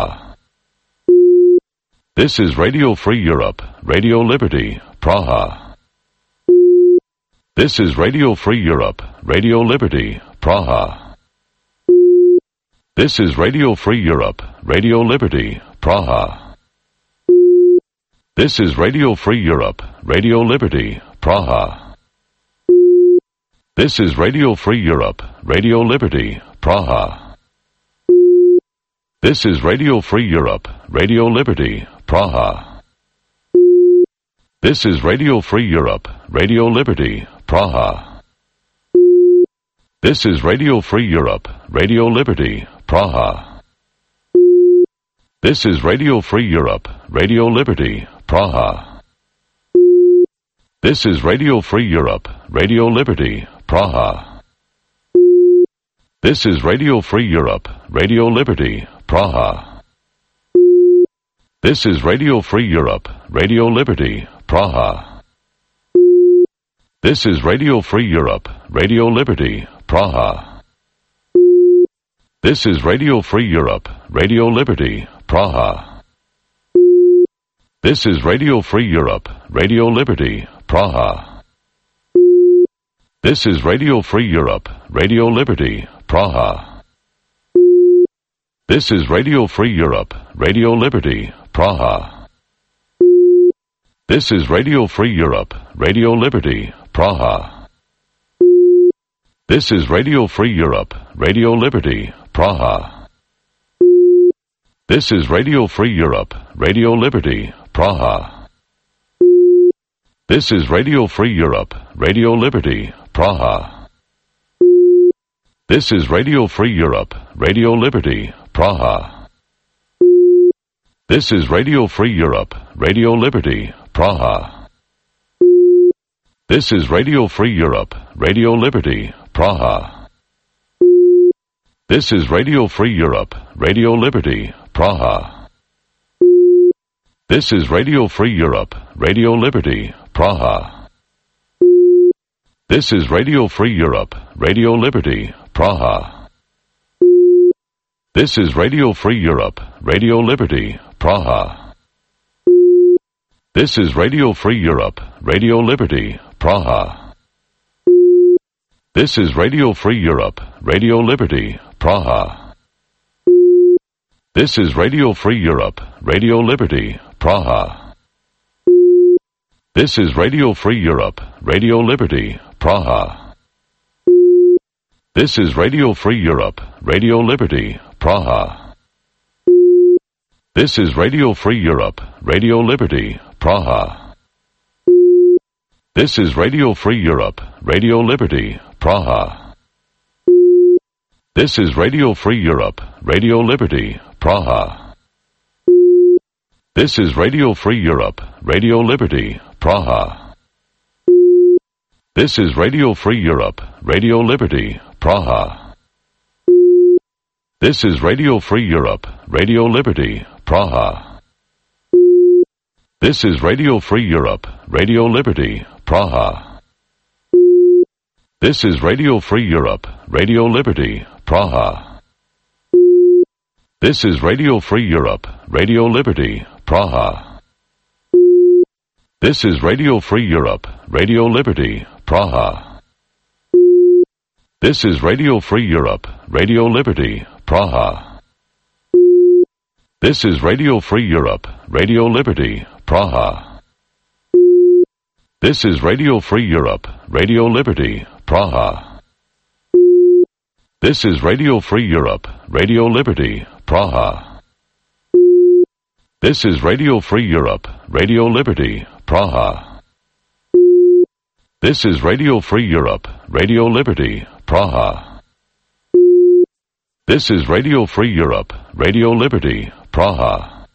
This is Radio Free Europe, Radio Liberty, Praha. This is Radio Free Europe, Radio Liberty, Praha. This is Radio Free Europe, Radio Liberty, Praha. This is Radio Free Europe, Radio Liberty, Praha. This is Radio Free Europe, Radio Liberty, Praha. This is Radio Free Europe, Radio Liberty, Praha. This is Radio Free Europe, Radio Liberty, Praha. This is Radio Free Europe, Radio Liberty, Praha. This is Radio Free Europe, Radio Liberty, Praha. This is Radio Free Europe, Radio Liberty, Praha. This is Radio Free Europe, Radio Liberty, Praha. This is Radio Free Europe, Radio Liberty, Praha. This is Radio Free Europe, Radio Liberty, Praha. This is Radio Free Europe, Radio Liberty, Praha. This is Radio Free Europe, Radio Liberty, Praha. This is Radio Free Europe, Radio Liberty, Praha. This is Radio Free Europe, Radio Liberty, Praha. This is Radio Free Europe, Radio Liberty, Praha. This is Radio Free Europe, Radio Liberty, Praha. This is Radio Free Europe, Radio Liberty, Praha. This is Radio Free Europe, Radio Liberty, Praha. This is Radio Free Europe, Radio Liberty, Praha. This is Radio Free Europe, Radio Liberty, Praha. This is Radio Free Europe, Radio Liberty, Praha. This is Radio Free Europe, Radio Liberty, Praha. This is Radio Free Europe, Radio Liberty, Praha. This is Radio Free Europe, Radio Liberty, Praha. This is Radio Free Europe, Radio Liberty, Praha. This is Radio Free Europe, Radio Liberty, Praha. This is Radio Free Europe, Radio Liberty, Praha. This is Radio Free Europe, Radio Liberty, Praha. This is Radio Free Europe, Radio Liberty, Praha. This is Radio Free Europe, Radio Liberty, Praha. This is Radio Free Europe, Radio Liberty, Praha. This is Radio Free Europe, Radio Liberty, Praha. This is Radio Free Europe, Radio Liberty, Praha. This is Radio Free Europe, Radio Liberty, Praha. This is Radio Free Europe, Radio Liberty, Praha. This is Radio Free Europe, Radio Liberty, Praha. This is Radio Free Europe, Radio Liberty, Praha. This is Radio Free Europe, Radio Liberty, Praha. This is Radio Free Europe, Radio Liberty, Praha. This is Radio Free Europe, Radio Liberty, Praha. This is Radio Free Europe, Radio Liberty, Praha. This is Radio Free Europe, Radio Liberty, Praha. This is Radio Free Europe, Radio Liberty, Praha. This is Radio Free Europe, Radio Liberty, Praha. This is Radio Free Europe, Radio Liberty, Praha. This is Radio Free Europe, Radio Liberty, Praha. This is Radio Free Europe, Radio Liberty, Praha.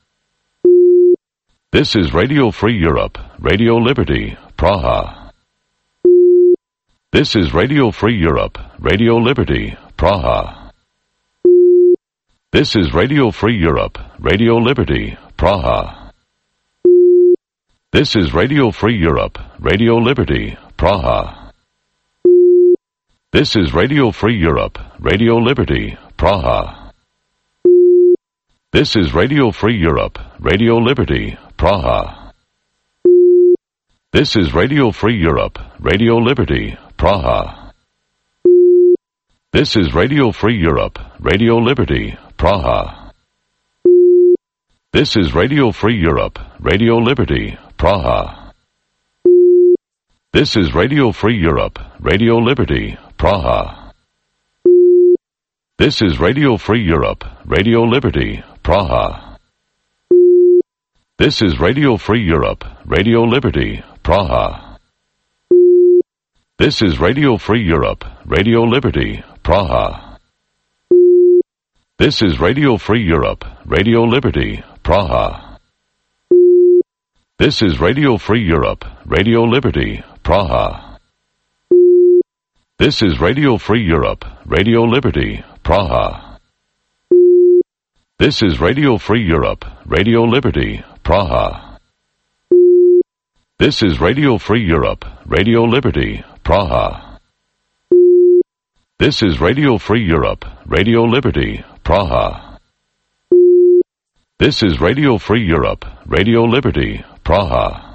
This is Radio Free Europe, Radio Liberty, Praha. This is Radio Free Europe, Radio Liberty, Praha. This is Radio Free Europe, Radio Liberty, Praha. This is Radio Free Europe, Radio Liberty, Praha. This is Radio Free Europe, Radio Liberty, Praha. This is Radio Free Europe, Radio Liberty, Praha. This is Radio Free Europe, Radio Liberty, Praha. This is Radio Free Europe, Radio Liberty, Praha. This is Radio Free Europe, Radio Liberty, Praha. This is Radio Free Europe, Radio Liberty, Praha. This is Radio Free Europe, Radio Liberty, Praha. This is Radio Free Europe, Radio Liberty, Praha. This is Radio Free Europe, Radio Liberty, Praha. This is Radio Free Europe, Radio Liberty, Praha. This is Radio Free Europe, Radio Liberty, Praha. This is Radio Free Europe, Radio Liberty, Praha. This is Radio Free Europe, Radio Liberty, Praha. This is Radio Free Europe, Radio Liberty, Praha. This is Radio Free Europe, Radio Liberty, Praha. This is Radio Free Europe, Radio Liberty, Praha.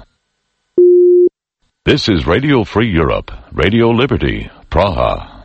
This is Radio Free Europe, Radio Liberty, Praha.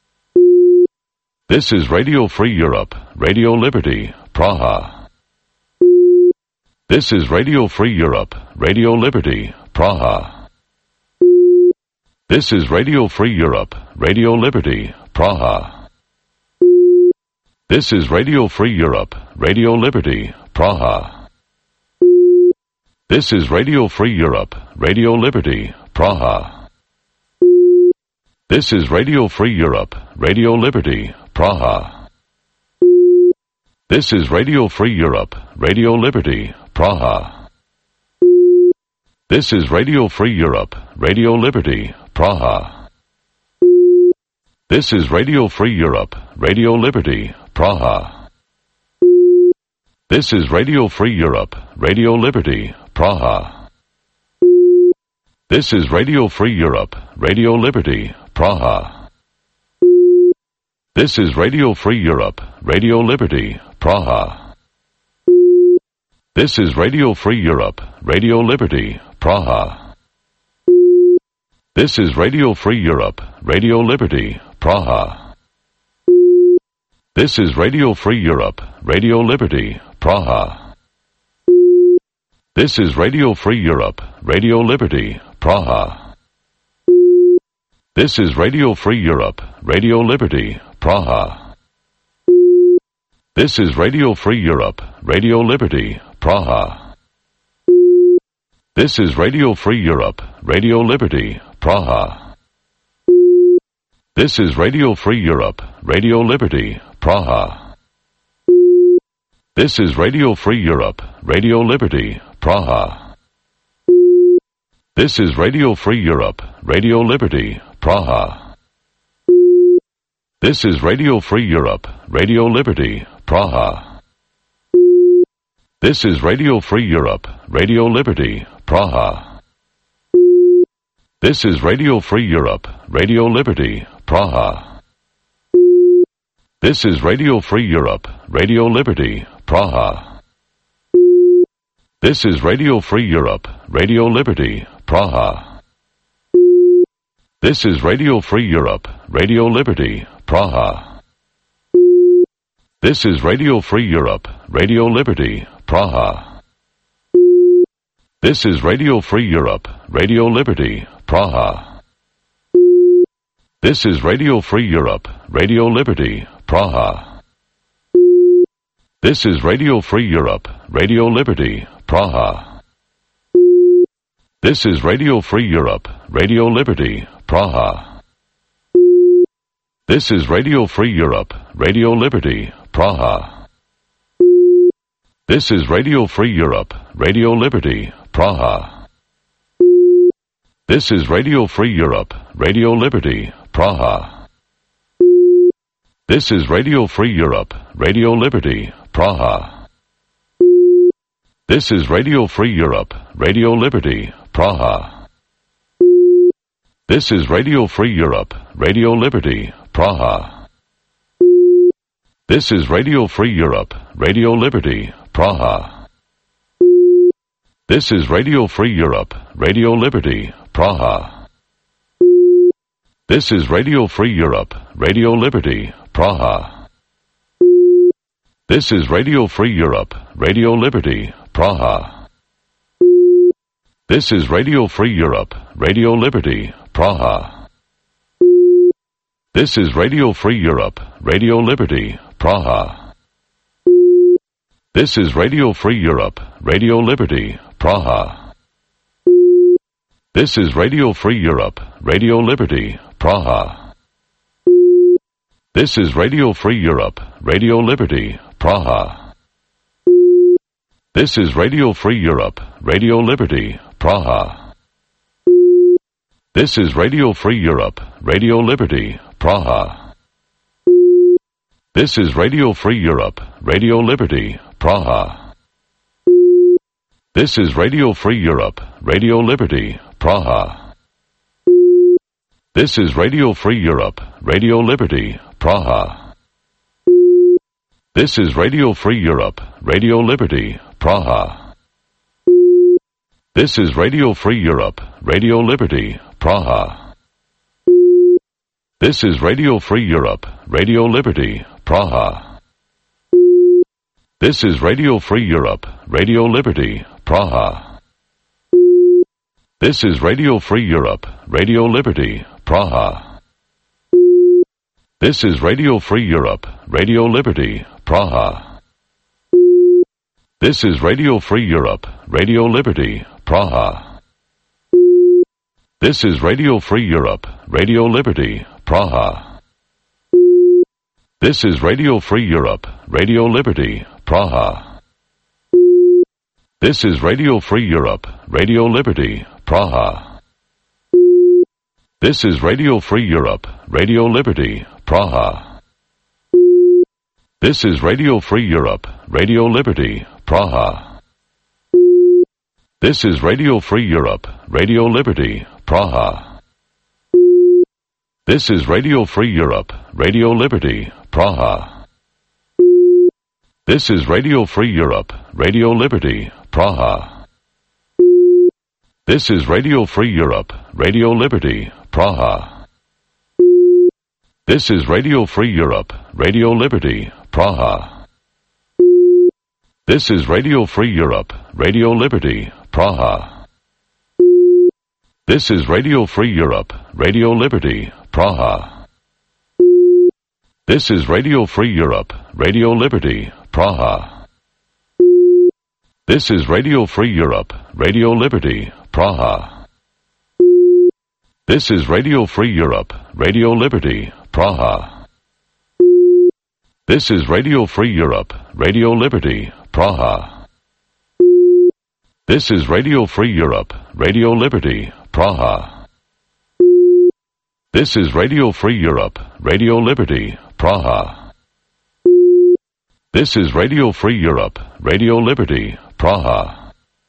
This is Radio Free Europe, Radio Liberty, Praha. This is Radio Free Europe, Radio Liberty, Praha. This is Radio Free Europe, Radio Liberty, Praha. This is Radio Free Europe, Radio Liberty, Praha. This is Radio Free Europe, Radio Liberty, Praha. This is Radio Free Europe, Radio Liberty, Praha. This is Radio Free Europe, Radio Liberty, Praha. This is Radio Free Europe, Radio Liberty, Praha. This is Radio Free Europe, Radio Liberty, Praha. This is Radio Free Europe, Radio Liberty, Praha. This is Radio Free Europe, Radio Liberty, Praha. This is Radio Free Europe, Radio Liberty, Praha. This is Radio Free Europe, Radio Liberty, Praha. This is Radio Free Europe, Radio Liberty, Praha. This is Radio Free Europe, Radio Liberty, Praha. This is Radio Free Europe, Radio Liberty, Praha. This is Radio Free Europe, Radio Liberty, Praha. This is Radio Free Europe, Radio Liberty, Praha. This is Radio Free Europe, Radio Liberty, Praha. This is Radio Free Europe, Radio Liberty, Praha. This is Radio Free Europe, Radio Liberty, Praha. This is Radio Free Europe, Radio Liberty, Praha. This is Radio Free Europe, Radio Liberty, Praha. This is Radio Free Europe, Radio Liberty, Praha. This is Radio Free Europe, Radio Liberty, Praha. This is Radio Free Europe, Radio Liberty, Praha. This is Radio Free Europe, Radio Liberty, Praha. This is Radio Free Europe, Radio Liberty, Praha. This is Radio Free Europe, Radio Liberty, Praha. This is Radio Free Europe, Radio Liberty, Praha. This is Radio Free Europe, Radio Liberty, Praha. This is Radio Free Europe, Radio Liberty, Praha. This is Radio Free Europe, Radio Liberty, Praha. This is Radio Free Europe, Radio Liberty, Praha. This is Radio Free Europe, Radio Liberty, Praha. This is Radio Free Europe, Radio Liberty, Praha. This is Radio Free Europe, Radio Liberty, Praha. This is Radio Free Europe, Radio Liberty, Praha. This is Radio Free Europe, Radio Liberty, Praha. This is Radio Free Europe, Radio Liberty, Praha. This is Radio Free Europe, Radio Liberty, Praha. This is Radio Free Europe, Radio Liberty, Praha. This is Radio Free Europe, Radio Liberty, Praha. This is Radio Free Europe, Radio Liberty, Praha. This is Radio Free Europe, Radio Liberty, Praha. This is Radio Free Europe, Radio Liberty, Praha. This is Radio Free Europe, Radio Liberty, Praha. This is Radio Free Europe, Radio Liberty, Praha. This is Radio Free Europe, Radio Liberty, Praha. This is Radio Free Europe, Radio Liberty, Praha. This is Radio Free Europe, Radio Liberty, Praha. This is Radio Free Europe, Radio Liberty, Praha. This is Radio Free Europe, Radio Liberty, Praha. This is Radio Free Europe, Radio Liberty, Praha. This is Radio Free Europe, Radio Liberty, Praha. This is Radio Free Europe, Radio Liberty, Praha. This is Radio Free Europe, Radio Liberty, Praha. This is Radio Free Europe, Radio Liberty, Praha. This is Radio Free Europe, Radio Liberty, Praha. This is Radio Free Europe, Radio Liberty, Praha. This is Radio Free Europe, Radio Liberty, Praha. This is Radio Free Europe, Radio Liberty, Praha. This is Radio Free Europe, Radio Liberty, Praha. This is Radio Free Europe, Radio Liberty, Praha. This is Radio Free Europe, Radio Liberty, Praha. This is Radio Free Europe, Radio Liberty, Praha. This is Radio Free Europe, Radio Liberty, Praha. This is Radio Free Europe, Radio Liberty, Praha. This is Radio Free Europe, Radio Liberty, Praha. This is Radio Free Europe, Radio Liberty, Praha. This is Radio Free Europe, Radio Liberty, Praha. This is Radio Free Europe, Radio Liberty, Praha. This is Radio Free Europe, Radio Liberty, Praha. This is Radio Free Europe, Radio Liberty, Praha. This is Radio Free Europe, Radio Liberty, Praha. This is Radio Free Europe, Radio Liberty, Praha. This is Radio Free Europe, Radio Liberty, Praha. This is Radio Free Europe, Radio Liberty, Praha. This is Radio Free Europe, Radio Liberty, Praha.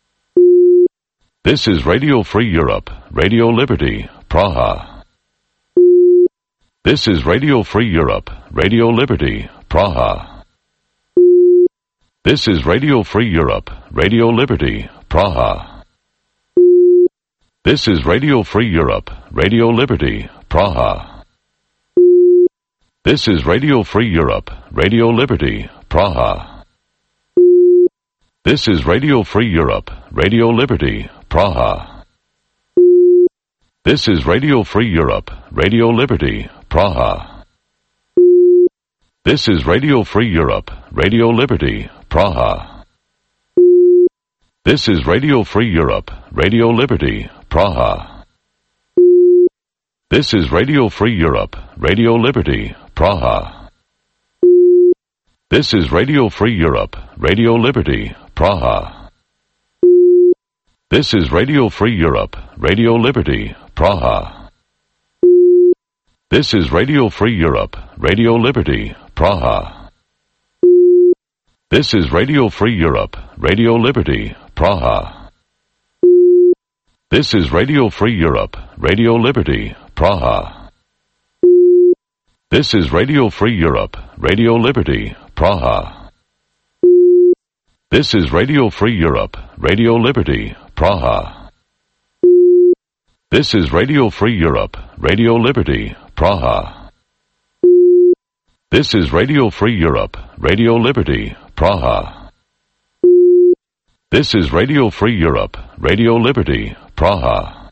This is Radio Free Europe, Radio Liberty, Praha. This is Radio Free Europe, Radio Liberty, Praha. This is Radio Free Europe, Radio Liberty, Praha. This is Radio Free Europe, Radio Liberty, Praha. This is Radio Free Europe, Radio Liberty, Praha. This is Radio Free Europe, Radio Liberty, Praha. This is Radio Free Europe, Radio Liberty, Praha. This is Radio Free Europe, Radio Liberty, Praha. This is Radio Free Europe, Radio Liberty, Praha. This is Radio Free Europe, Radio Liberty, Praha. This is Radio Free Europe, Radio Liberty, Praha. This is Radio Free Europe, Radio Liberty, Praha. This is Radio Free Europe, Radio Liberty, Praha. This is Radio Free Europe, Radio Liberty, Praha. This is Radio Free Europe, Radio Liberty, Praha. This is Radio Free Europe, Radio Liberty, Praha. This is Radio Free Europe, Radio Liberty, Praha. This is Radio Free Europe, Radio Liberty, Praha. This is Radio Free Europe, Radio Liberty, Praha. This is Radio Free Europe, Radio Liberty, Praha.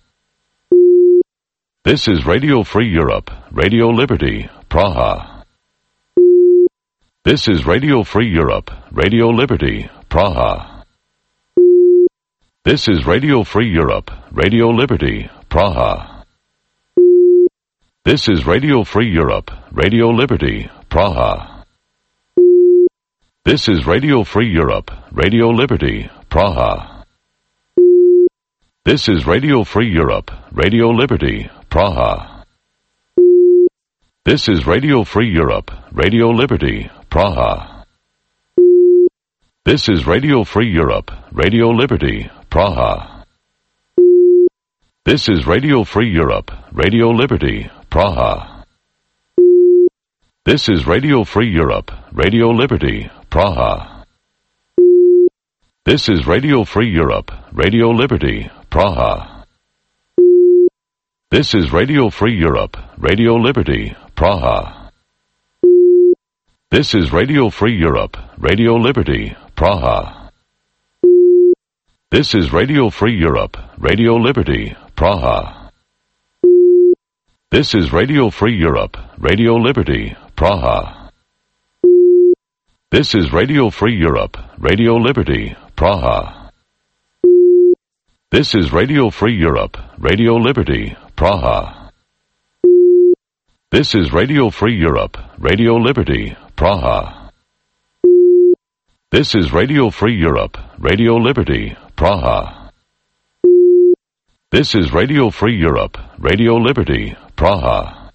This is Radio Free Europe, Radio Liberty, Praha. This is Radio Free Europe, Radio Liberty, Praha. This is Radio Free Europe, Radio Liberty, Praha. This is Radio Free Europe, Radio Liberty, Praha. This is Radio Free Europe, Radio Liberty, Praha. This is Radio Free Europe, Radio Liberty, Praha. This is Radio Free Europe, Radio Liberty, Praha. This is Radio Free Europe, Radio Liberty, Praha. This is Radio Free Europe, Radio Liberty, Praha. This is Radio Free Europe, Radio Liberty, Praha. This is Radio Free Europe, Radio Liberty, Praha. This is Radio Free Europe, Radio Liberty, Praha. This is Radio Free Europe, Radio Liberty, Praha. This is Radio Free Europe, Radio Liberty, Praha. This is Radio Free Europe, Radio Liberty, Praha. This is Radio Free Europe, Radio Liberty, Praha. This is Radio Free Europe, Radio Liberty, Praha. This is Radio Free Europe, Radio Liberty, Praha. This is Radio Free Europe, Radio Liberty, Praha. This is Radio Free Europe, Radio Liberty, Praha.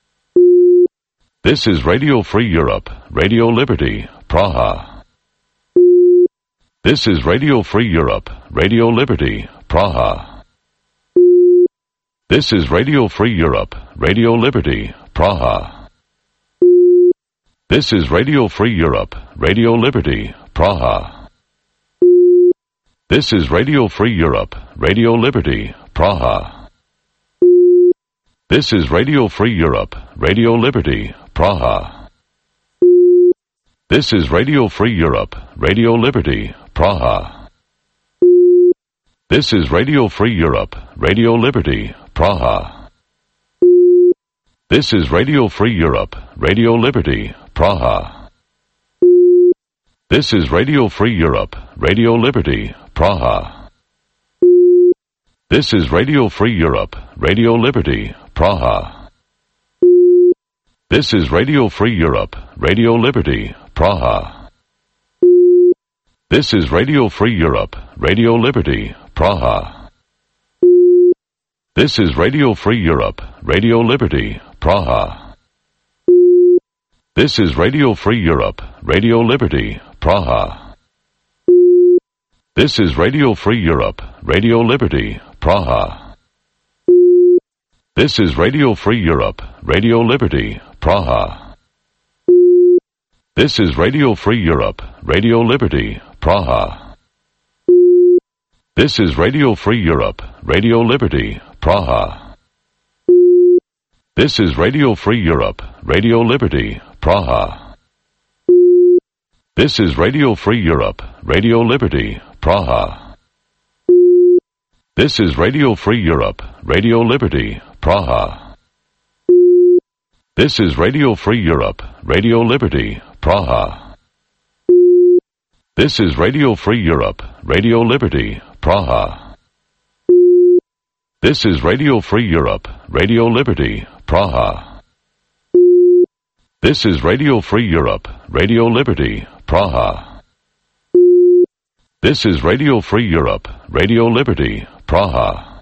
This is Radio Free Europe, Radio Liberty, Praha. This is Radio Free Europe, Radio Liberty, Praha. This is Radio Free Europe, Radio Liberty, Praha. This is Radio Free Europe, Radio Liberty, Praha. This is Radio Free Europe, Radio Liberty, Praha. This is Radio Free Europe, Radio Liberty, Praha. This is Radio Free Europe, Radio Liberty, Praha. This is Radio Free Europe, Radio Liberty, Praha. This is Radio Free Europe, Radio Liberty, Praha. This is Radio Free Europe, Radio Liberty, Praha. This is Radio Free Europe, Radio Liberty, Praha. This is Radio Free Europe, Radio Liberty, Praha. This is Radio Free Europe, Radio Liberty, Praha. This is Radio Free Europe, Radio Liberty, Praha. This is Radio Free Europe, Radio Liberty, Praha. This is Radio Free Europe, Radio Liberty, Praha. This is Radio Free Europe, Radio Liberty, Praha. This is Radio Free Europe, Radio Liberty, Praha. This is Radio Free Europe, Radio Liberty, Praha. This is Radio Free Europe, Radio Liberty, Praha. This is Radio Free Europe, Radio Liberty, Praha. This is Radio Free Europe, Radio Liberty, Praha. This is Radio Free Europe, Radio Liberty, Praha. This is Radio Free Europe, Radio Liberty, Praha. This is Radio Free Europe, Radio Liberty, Praha. This is Radio Free Europe, Radio Liberty, Praha. This is Radio Free Europe, Radio Liberty, Praha.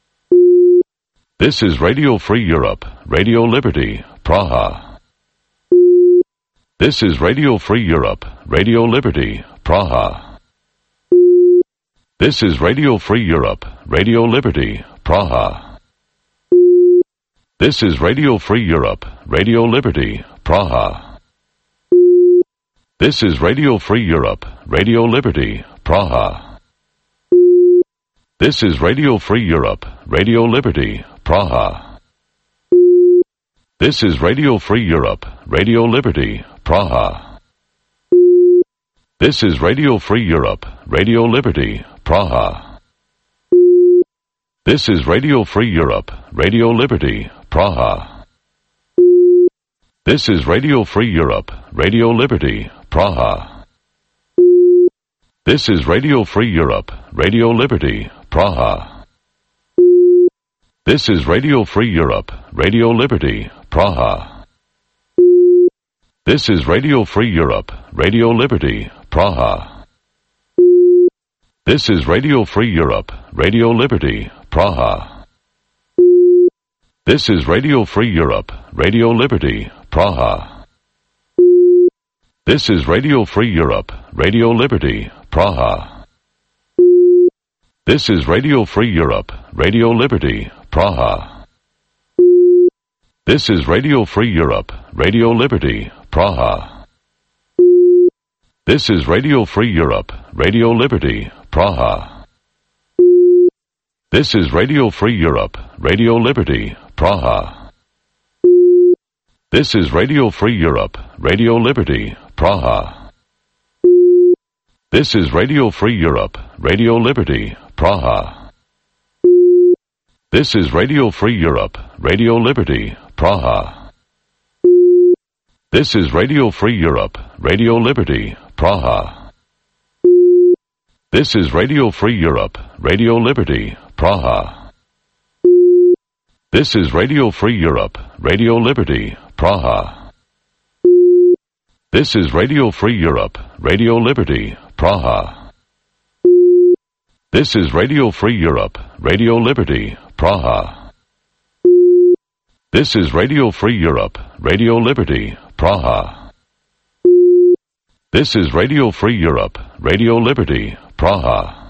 This is Radio Free Europe, Radio Liberty, Praha. This is Radio Free Europe, Radio Liberty, Praha. This is Radio Free Europe, Radio Liberty, Praha. This is Radio Free Europe, Radio Liberty, Praha. This is Radio Free Europe, Radio Liberty, Praha. This is Radio Free Europe, Radio Liberty, Praha. This is Radio Free Europe, Radio Liberty, Praha. This is Radio Free Europe, Radio Liberty, Praha. This is Radio Free Europe, Radio Liberty, Praha. This is Radio Free Europe, Radio Liberty, Praha. This is Radio Free Europe, Radio Liberty, Praha. This is Radio Free Europe, Radio Liberty, Praha. This is Radio Free Europe, Radio Liberty, Praha. This is Radio Free Europe, Radio Liberty, Praha. This is Radio Free Europe, Radio Liberty, Praha. This is Radio Free Europe, Radio Liberty, Praha. This is Radio Free Europe, Radio Liberty, Praha. This is Radio Free Europe, Radio Liberty, Praha. This is Radio Free Europe, Radio Liberty, Praha. This is Radio Free Europe, Radio Liberty, Praha. This is Radio Free Europe, Radio Liberty, Praha. This is Radio Free Europe, Radio Liberty, Praha. This is Radio Free Europe, Radio Liberty, Praha. This is Radio Free Europe, Radio Liberty, Praha. This is Radio Free Europe, Radio Liberty, Praha. This is Radio Free Europe, Radio Liberty, Praha. This is Radio Free Europe, Radio Liberty, Praha. This is Radio Free Europe, Radio Liberty, Praha. This is Radio Free Europe, Radio Liberty, Praha. This is Radio Free Europe, Radio Liberty, Praha.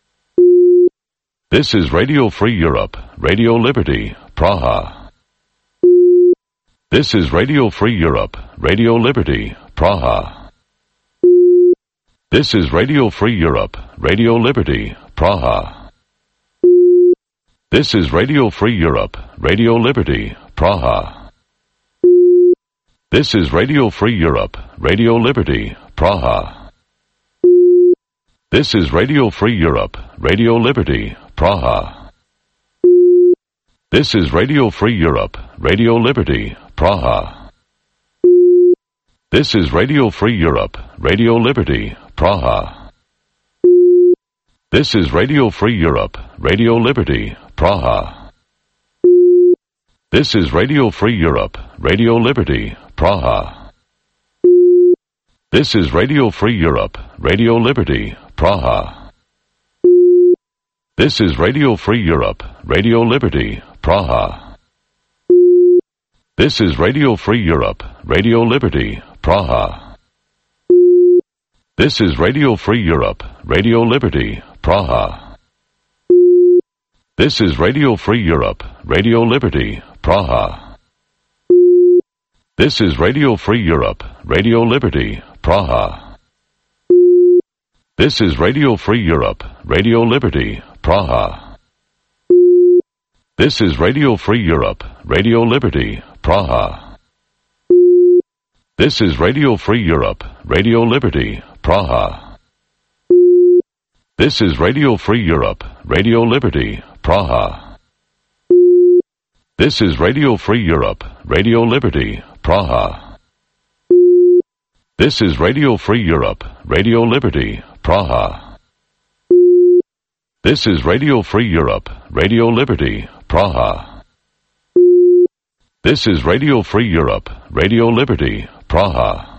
This is Radio Free Europe, Radio Liberty, Praha. This is Radio Free Europe, Radio Liberty, Praha. This is Radio Free Europe, Radio Liberty, Praha. This is Radio Free Europe, Radio Liberty, Praha. This is Radio Free Europe, Radio Liberty, Praha. This is Radio Free Europe, Radio Liberty, Praha. This is Radio Free Europe, Radio Liberty, Praha. This is Radio Free Europe, Radio Liberty, Praha. This is Radio Free Europe, Radio Liberty, Praha. This is Radio Free Europe, Radio Liberty, Praha. This is Radio Free Europe, Radio Liberty, Praha. This is Radio Free Europe, Radio Liberty, Praha. This is Radio Free Europe, Radio Liberty, Praha. This is Radio Free Europe, Radio Liberty, Praha. This is Radio Free Europe, Radio Liberty, Praha. This is Radio Free Europe, Radio Liberty, Praha. This is Radio Free Europe, Radio Liberty, Praha. This is Radio Free Europe, Radio Liberty, Praha. This is Radio Free Europe, Radio Liberty, Praha. This is Radio Free Europe, Radio Liberty, Praha. This is Radio Free Europe, Radio Liberty, Praha. This is Radio Free Europe, Radio Liberty, Praha. This is Radio Free Europe, Radio Liberty, Praha. This is Radio Free Europe, Radio Liberty, Praha.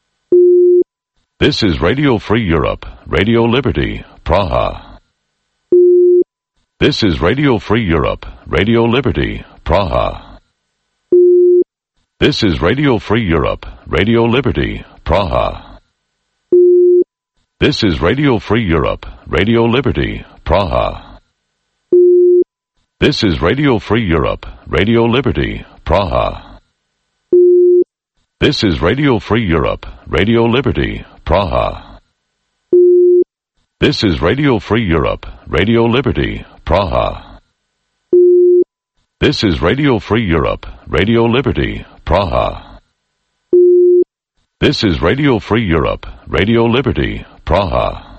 This is Radio Free Europe, Radio Liberty, Praha. This is Radio Free Europe, Radio Liberty, Praha. This is Radio Free Europe, Radio Liberty, Praha. This is Radio Free Europe, Radio Liberty, Praha. This is Radio Free Europe, Radio Liberty, Praha. This is Radio Free Europe, Radio Liberty, Praha. This is Radio Free Europe, Radio Liberty, Praha. This is Radio Free Europe, Radio Liberty, Praha. This is Radio Free Europe, Radio Liberty, Praha.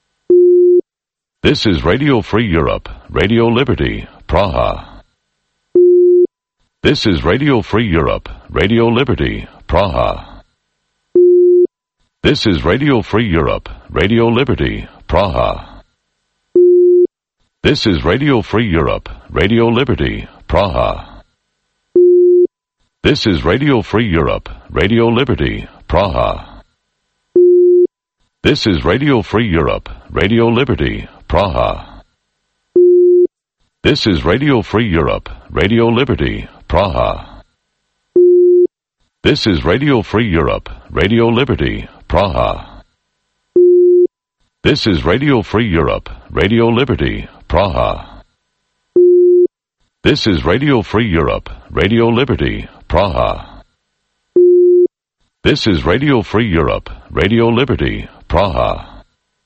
This is Radio Free Europe, Radio Liberty, Praha. This is Radio Free Europe, Radio Liberty, Praha. This is Radio Free Europe, Radio Liberty, Praha. This is Radio Free Europe, Radio Liberty, Praha. This is Radio Free Europe, Radio Liberty, Praha. This is Radio Free Europe, Radio Liberty, Praha. This is Radio Free Europe, Radio Liberty, Praha. This is Radio Free Europe, Radio Liberty, Praha. This is Radio Free Europe, Radio Liberty, Praha. This is Radio Free Europe, Radio Liberty, Praha. This is Radio Free Europe, Radio Liberty, Praha.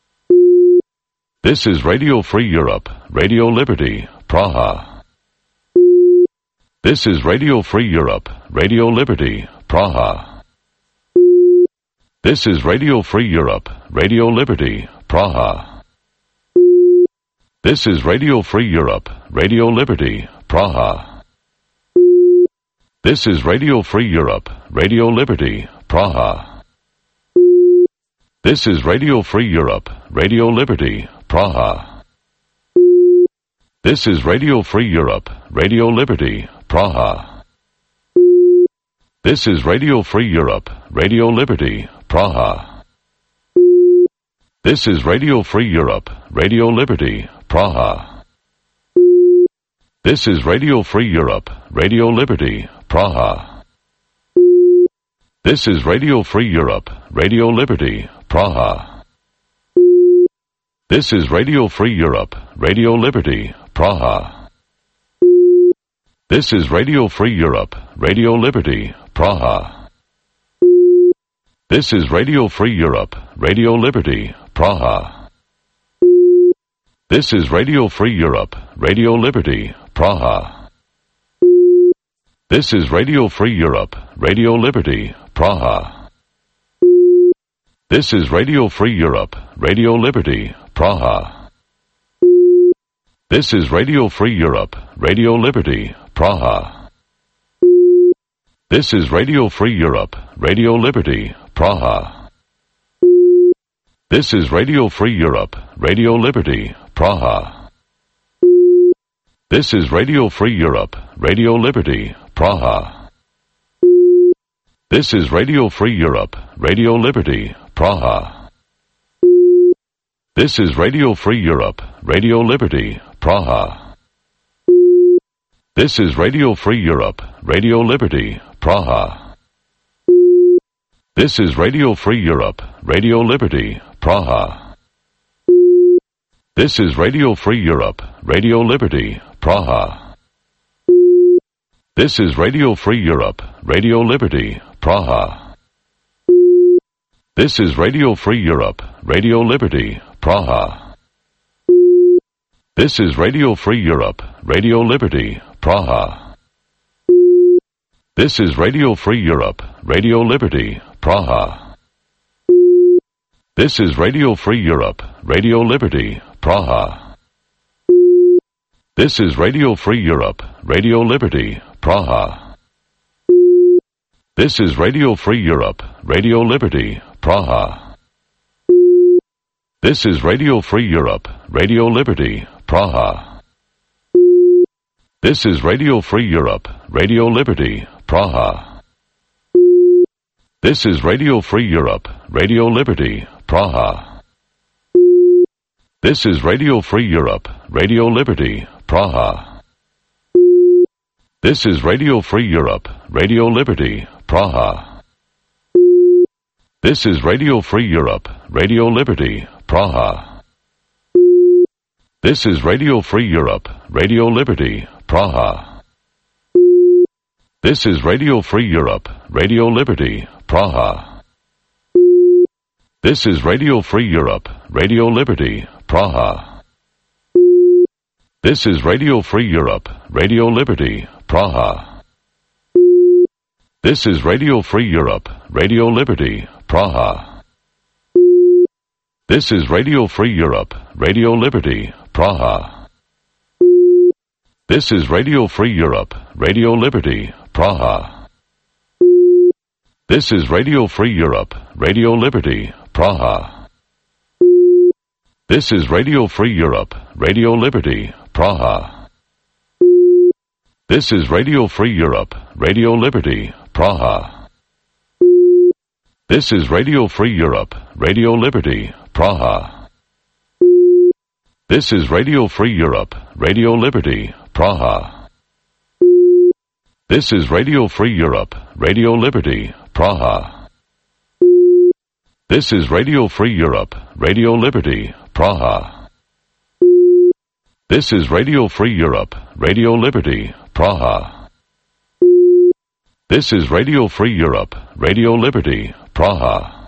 This is Radio Free Europe, Radio Liberty, Praha. This is Radio Free Europe, Radio Liberty, Praha. This is Radio Free Europe, Radio Liberty, Praha. This is Radio Free Europe, Radio Liberty, Praha. This is Radio Free Europe, Radio Liberty, Praha. This is Radio Free Europe, Radio Liberty, Praha. This is Radio Free Europe, Radio Liberty, Praha. This is Radio Free Europe, Radio Liberty, Praha. This is Radio Free Europe, Radio Liberty, Praha. This is Radio Free Europe, Radio Liberty, Praha. This is Radio Free Europe, Radio Liberty, Praha. This is Radio Free Europe, Radio Liberty, Praha. This is Radio Free Europe, Radio Liberty, Praha. This is Radio Free Europe, Radio Liberty, Praha. This is Radio Free Europe, Radio Liberty, Praha. This is Radio Free Europe, Radio Liberty, Praha. This is Radio Free Europe, Radio Liberty, Praha. This is Radio Free Europe, Radio Liberty, Praha. This is Radio Free Europe, Radio Liberty, Praha. This is Radio Free Europe, Radio Liberty, Praha. This is Radio Free Europe, Radio Liberty, Praha. This is Radio Free Europe, Radio Liberty, Praha. This is Radio Free Europe, Radio Liberty, Praha. This is Radio Free Europe, Radio Liberty, Praha. This is Radio Free Europe, Radio Liberty, Praha. This is Radio Free Europe, Radio Liberty, Praha. This is Radio Free Europe, Radio Liberty, Praha. This is Radio Free Europe, Radio Liberty, Praha. This is Radio Free Europe, Radio Liberty, Praha. This is Radio Free Europe, Radio Liberty, Praha. This is Radio Free Europe, Radio Liberty, Praha. This is Radio Free Europe, Radio Liberty, Praha. This is Radio Free Europe, Radio Liberty, Praha. This is Radio Free Europe, Radio Liberty, Praha. This is Radio Free Europe, Radio Liberty, Praha. This is Radio Free Europe, Radio Liberty, Praha. This is Radio Free Europe, Radio Liberty, Praha. This is Radio Free Europe, Radio Liberty, Praha. This is Radio Free Europe, Radio Liberty, Praha. This is Radio Free Europe, Radio Liberty, Praha. This is Radio Free Europe, Radio Liberty, Praha. This is Radio Free Europe, Radio Liberty, Praha. This is Radio Free Europe, Radio Liberty, Praha. This is Radio Free Europe, Radio Liberty, Praha. This is Radio Free Europe, Radio Liberty, Praha. This is Radio Free Europe, Radio Liberty, Praha. This is Radio Free Europe, Radio Liberty, Praha. This is Radio Free Europe, Radio Liberty, Praha. This is Radio Free Europe, Radio Liberty, Praha. This is Radio Free Europe, Radio Liberty, Praha. This is Radio Free Europe, Radio Liberty, Praha. This is Radio Free Europe, Radio Liberty, Praha. This is Radio Free Europe, Radio Liberty, Praha. This is Radio Free Europe, Radio Liberty, Praha. This is Radio Free Europe, Radio Liberty, Praha.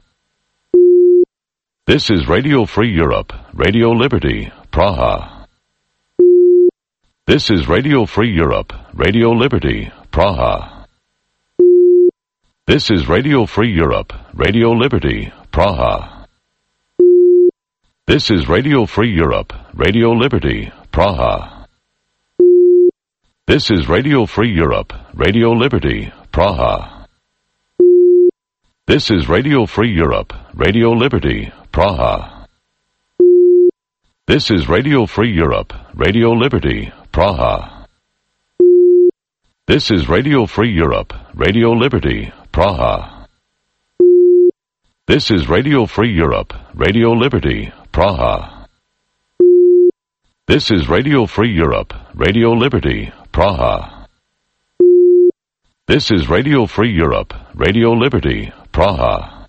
This is Radio Free Europe, Radio Liberty, Praha. This is Radio Free Europe, Radio Liberty, Praha. This is Radio Free Europe, Radio Liberty, Praha. This is Radio Free Europe, Radio Liberty, Praha. This is Radio Free Europe, Radio Liberty, Praha. This is Radio Free Europe, Radio Liberty, Praha. This is Radio Free Europe, Radio Liberty, Praha. This is Radio Free Europe, Radio Liberty, Praha. This is Radio Free Europe, Radio Liberty, Praha. This is Radio Free Europe, Radio Liberty, Praha. This is Radio Free Europe, Radio Liberty, Praha.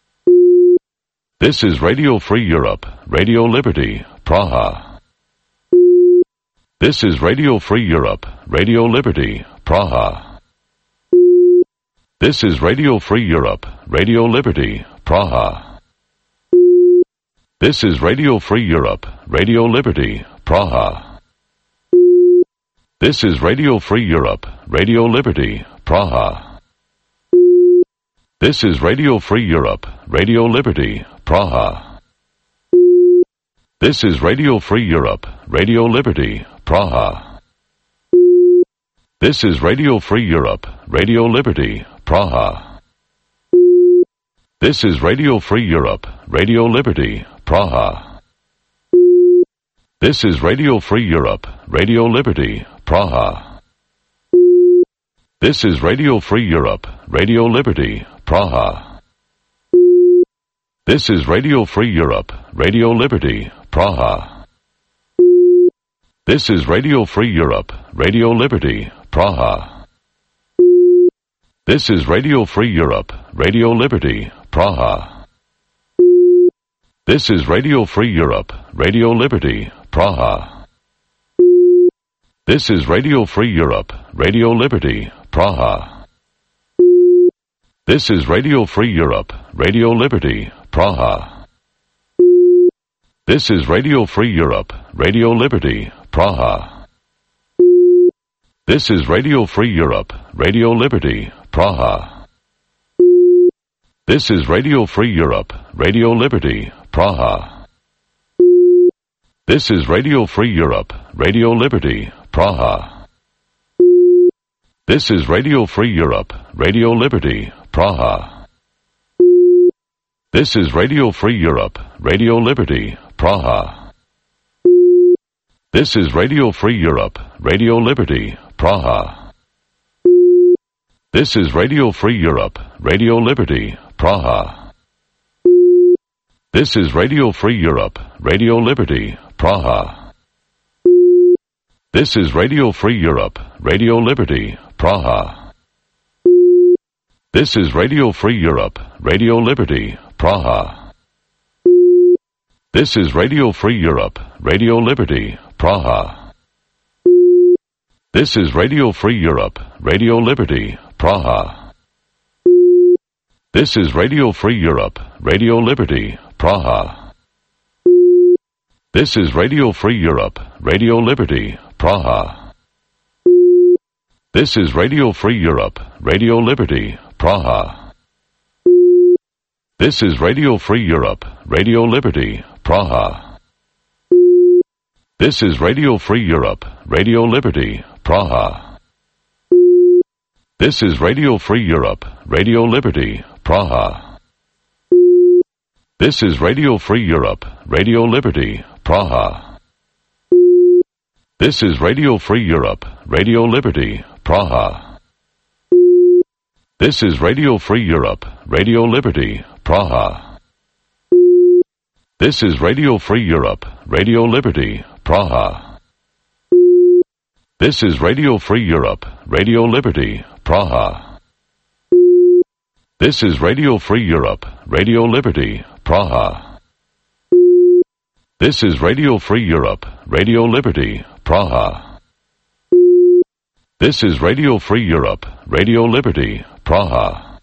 This is Radio Free Europe, Radio Liberty, Praha. This is Radio Free Europe, Radio Liberty, Praha. This is Radio Free Europe, Radio Liberty, Praha. This is Radio Free Europe, Radio Liberty, Praha. This is Radio Free Europe, Radio Liberty, Praha. This is Radio Free Europe, Radio Liberty, Praha. This is Radio Free Europe, Radio Liberty, Praha. This is Radio Free Europe, Radio Liberty, Praha. This is Radio Free Europe, Radio Liberty, Praha. This is Radio Free Europe, Radio Liberty, Praha. This is Radio Free Europe, Radio Liberty, Praha. This is Radio Free Europe, Radio Liberty, Praha. This is Radio Free Europe, Radio Liberty, Praha. This is Radio Free Europe, Radio Liberty, Praha. This is Radio Free Europe, Radio Liberty, Praha. This is Radio Free Europe, Radio Liberty, Praha. This is Radio Free Europe, Radio Liberty, Praha. This is Radio Free Europe, Radio Liberty, Praha. This is Radio Free Europe, Radio Liberty, Praha. This is Radio Free Europe, Radio Liberty, Praha. This is Radio Free Europe, Radio Liberty, Praha. This is Radio Free Europe, Radio Liberty, Praha. This is Radio Free Europe, Radio Liberty, Praha. This is Radio Free Europe, Radio Liberty, Praha. This is Radio Free Europe, Radio Liberty, Praha. This is Radio Free Europe, Radio Liberty, Praha. This is Radio Free Europe, Radio Liberty, Praha. This is Radio Free Europe, Radio Liberty, Praha. This is Radio Free Europe, Radio Liberty, Praha. This is Radio Free Europe, Radio Liberty, Praha. This is Radio Free Europe, Radio Liberty, Praha. This is Radio Free Europe, Radio Liberty, Praha. This is Radio Free Europe, Radio Liberty, Praha. This is Radio Free Europe, Radio Liberty, Praha. This is Radio Free Europe, Radio Liberty, Praha. This is Radio Free Europe, Radio Liberty, Praha. This is Radio Free Europe, Radio Liberty, Praha. This is Radio Free Europe, Radio Liberty, Praha. This is Radio Free Europe, Radio Liberty, Praha. This is Radio Free Europe, Radio Liberty, Praha. This is Radio Free Europe, Radio Liberty, Praha. This is Radio Free Europe, Radio Liberty, Praha. This is Radio Free Europe, Radio Liberty, Praha. This is Radio Free Europe, Radio Liberty, Praha.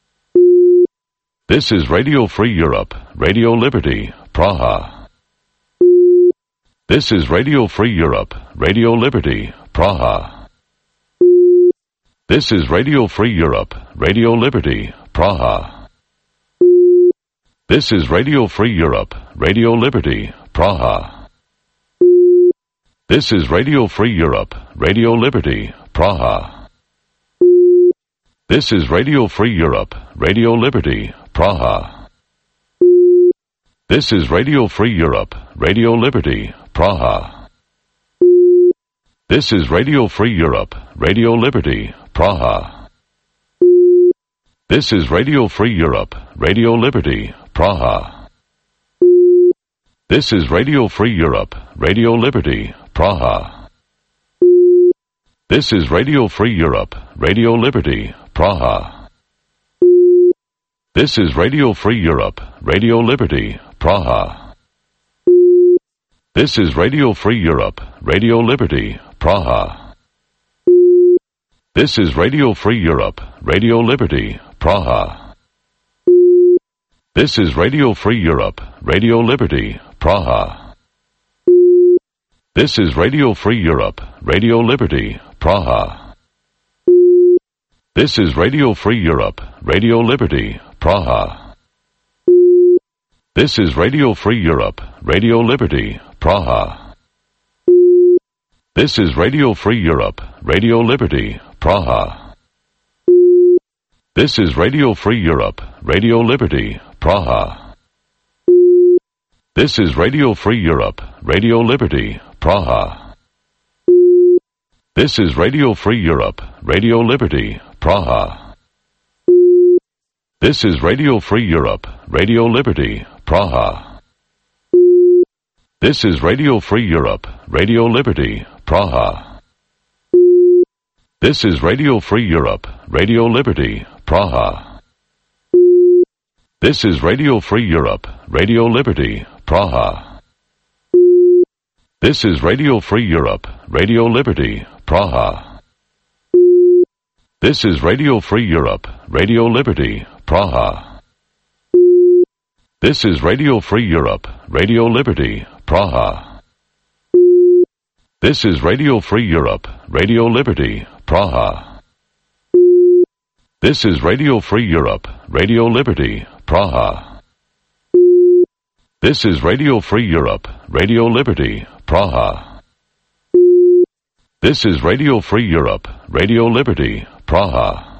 This is Radio Free Europe, Radio Liberty, Praha. This is Radio Free Europe, Radio Liberty, Praha. This is Radio Free Europe, Radio Liberty, Praha. This is Radio Free Europe, Radio Liberty, Praha. This is Radio Free Europe, Radio Liberty, Praha. This is Radio Free Europe, Radio Liberty, Praha. This is Radio Free Europe, Radio Liberty, Praha. This is Radio Free Europe, Radio Liberty, Praha. This is Radio Free Europe, Radio Liberty, Praha. This is Radio Free Europe, Radio Liberty, Praha. This is Radio Free Europe, Radio Liberty, Praha. This is Radio Free Europe, Radio Liberty, Praha. This is Radio Free Europe, Radio Liberty, Praha. This is Radio Free Europe, Radio Liberty, Praha. This is Radio Free Europe, Radio Liberty, Praha. This is Radio Free Europe, Radio Liberty, Praha. This is Radio Free Europe, Radio Liberty, Praha. This is Radio Free Europe, Radio Liberty, Praha. This is Radio Free Europe, Radio Liberty, Praha. This is Radio Free Europe, Radio Liberty, Praha. This is Radio Free Europe, Radio Liberty, Praha. This is Radio Free Europe, Radio Liberty, Praha. This is Radio Free Europe, Radio Liberty, Praha. This is Radio Free Europe, Radio Liberty, Praha. This is Radio Free Europe, Radio Liberty, Praha. This is Radio Free Europe, Radio Liberty, Praha. This is Radio Free Europe, Radio Liberty, Praha. This is Radio Free Europe, Radio Liberty, Praha. This is Radio Free Europe, Radio Liberty, Praha. This is Radio Free Europe, Radio Liberty, Praha. This is Radio Free Europe, Radio Liberty, Praha. This is Radio Free Europe, Radio Liberty, Praha. This is Radio Free Europe, Radio Liberty, Praha.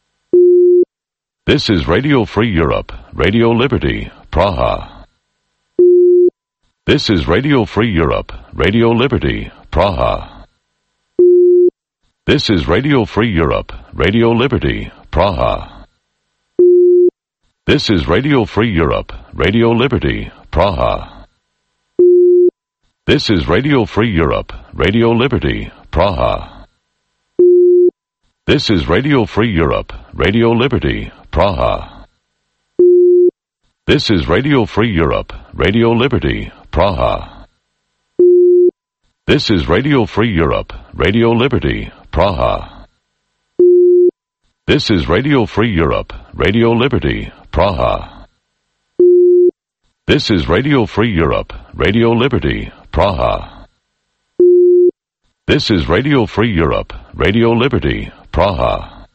This is Radio Free Europe, Radio Liberty, Praha. This is Radio Free Europe, Radio Liberty, Praha. This is Radio Free Europe, Radio Liberty, Praha. This is Radio Free Europe, Radio Liberty, Praha. This is Radio Free Europe, Radio Liberty, Praha. This is Radio Free Europe, Radio Liberty, Praha. This is Radio Free Europe, Radio Liberty, Praha. This is Radio Free Europe, Radio Liberty, Praha. This is Radio Free Europe, Radio Liberty, Praha. This is Radio Free Europe, Radio Liberty, Praha. This is Radio Free Europe, Radio Liberty, Praha.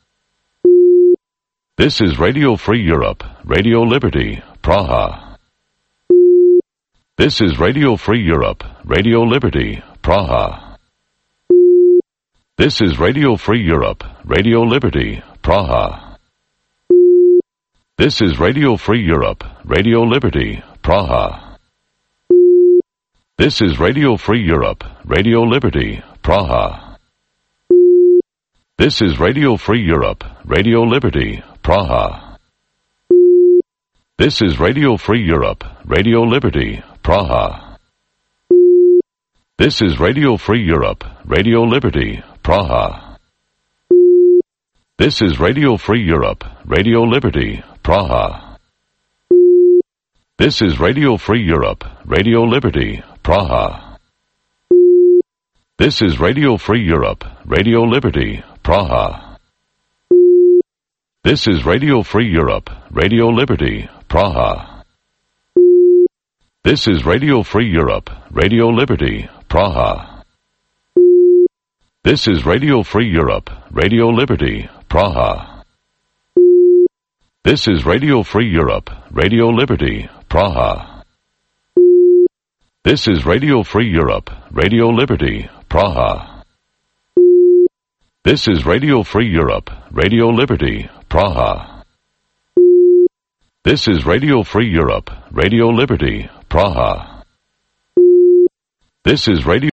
This is Radio Free Europe, Radio Liberty, Praha. This is Radio Free Europe, Radio Liberty, Praha. This is Radio Free Europe, Radio Liberty, Praha. This is Radio Free Europe, Radio Liberty, Praha. This is Radio Free Europe, Radio Liberty, Praha. This is Radio Free Europe, Radio Liberty, Praha. This is Radio Free Europe, Radio Liberty, Praha. This is Radio Free Europe, Radio Liberty, Praha. This is Radio Free Europe, Radio Liberty, Praha. This is Radio Free Europe, Radio Liberty, Praha. This is Radio Free Europe, Radio Liberty, Praha. This is Radio Free Europe, Radio Liberty, Praha. This is Radio Free Europe, Radio Liberty, Praha. This is Radio Free Europe, Radio Liberty, Praha. This is Radio Free Europe, Radio Liberty, Praha. This is Radio Free Europe, Radio Liberty, Praha. This is Radio Free Europe, Radio Liberty, Praha. This is Radio Free Europe, Radio Liberty, Praha. This is Radio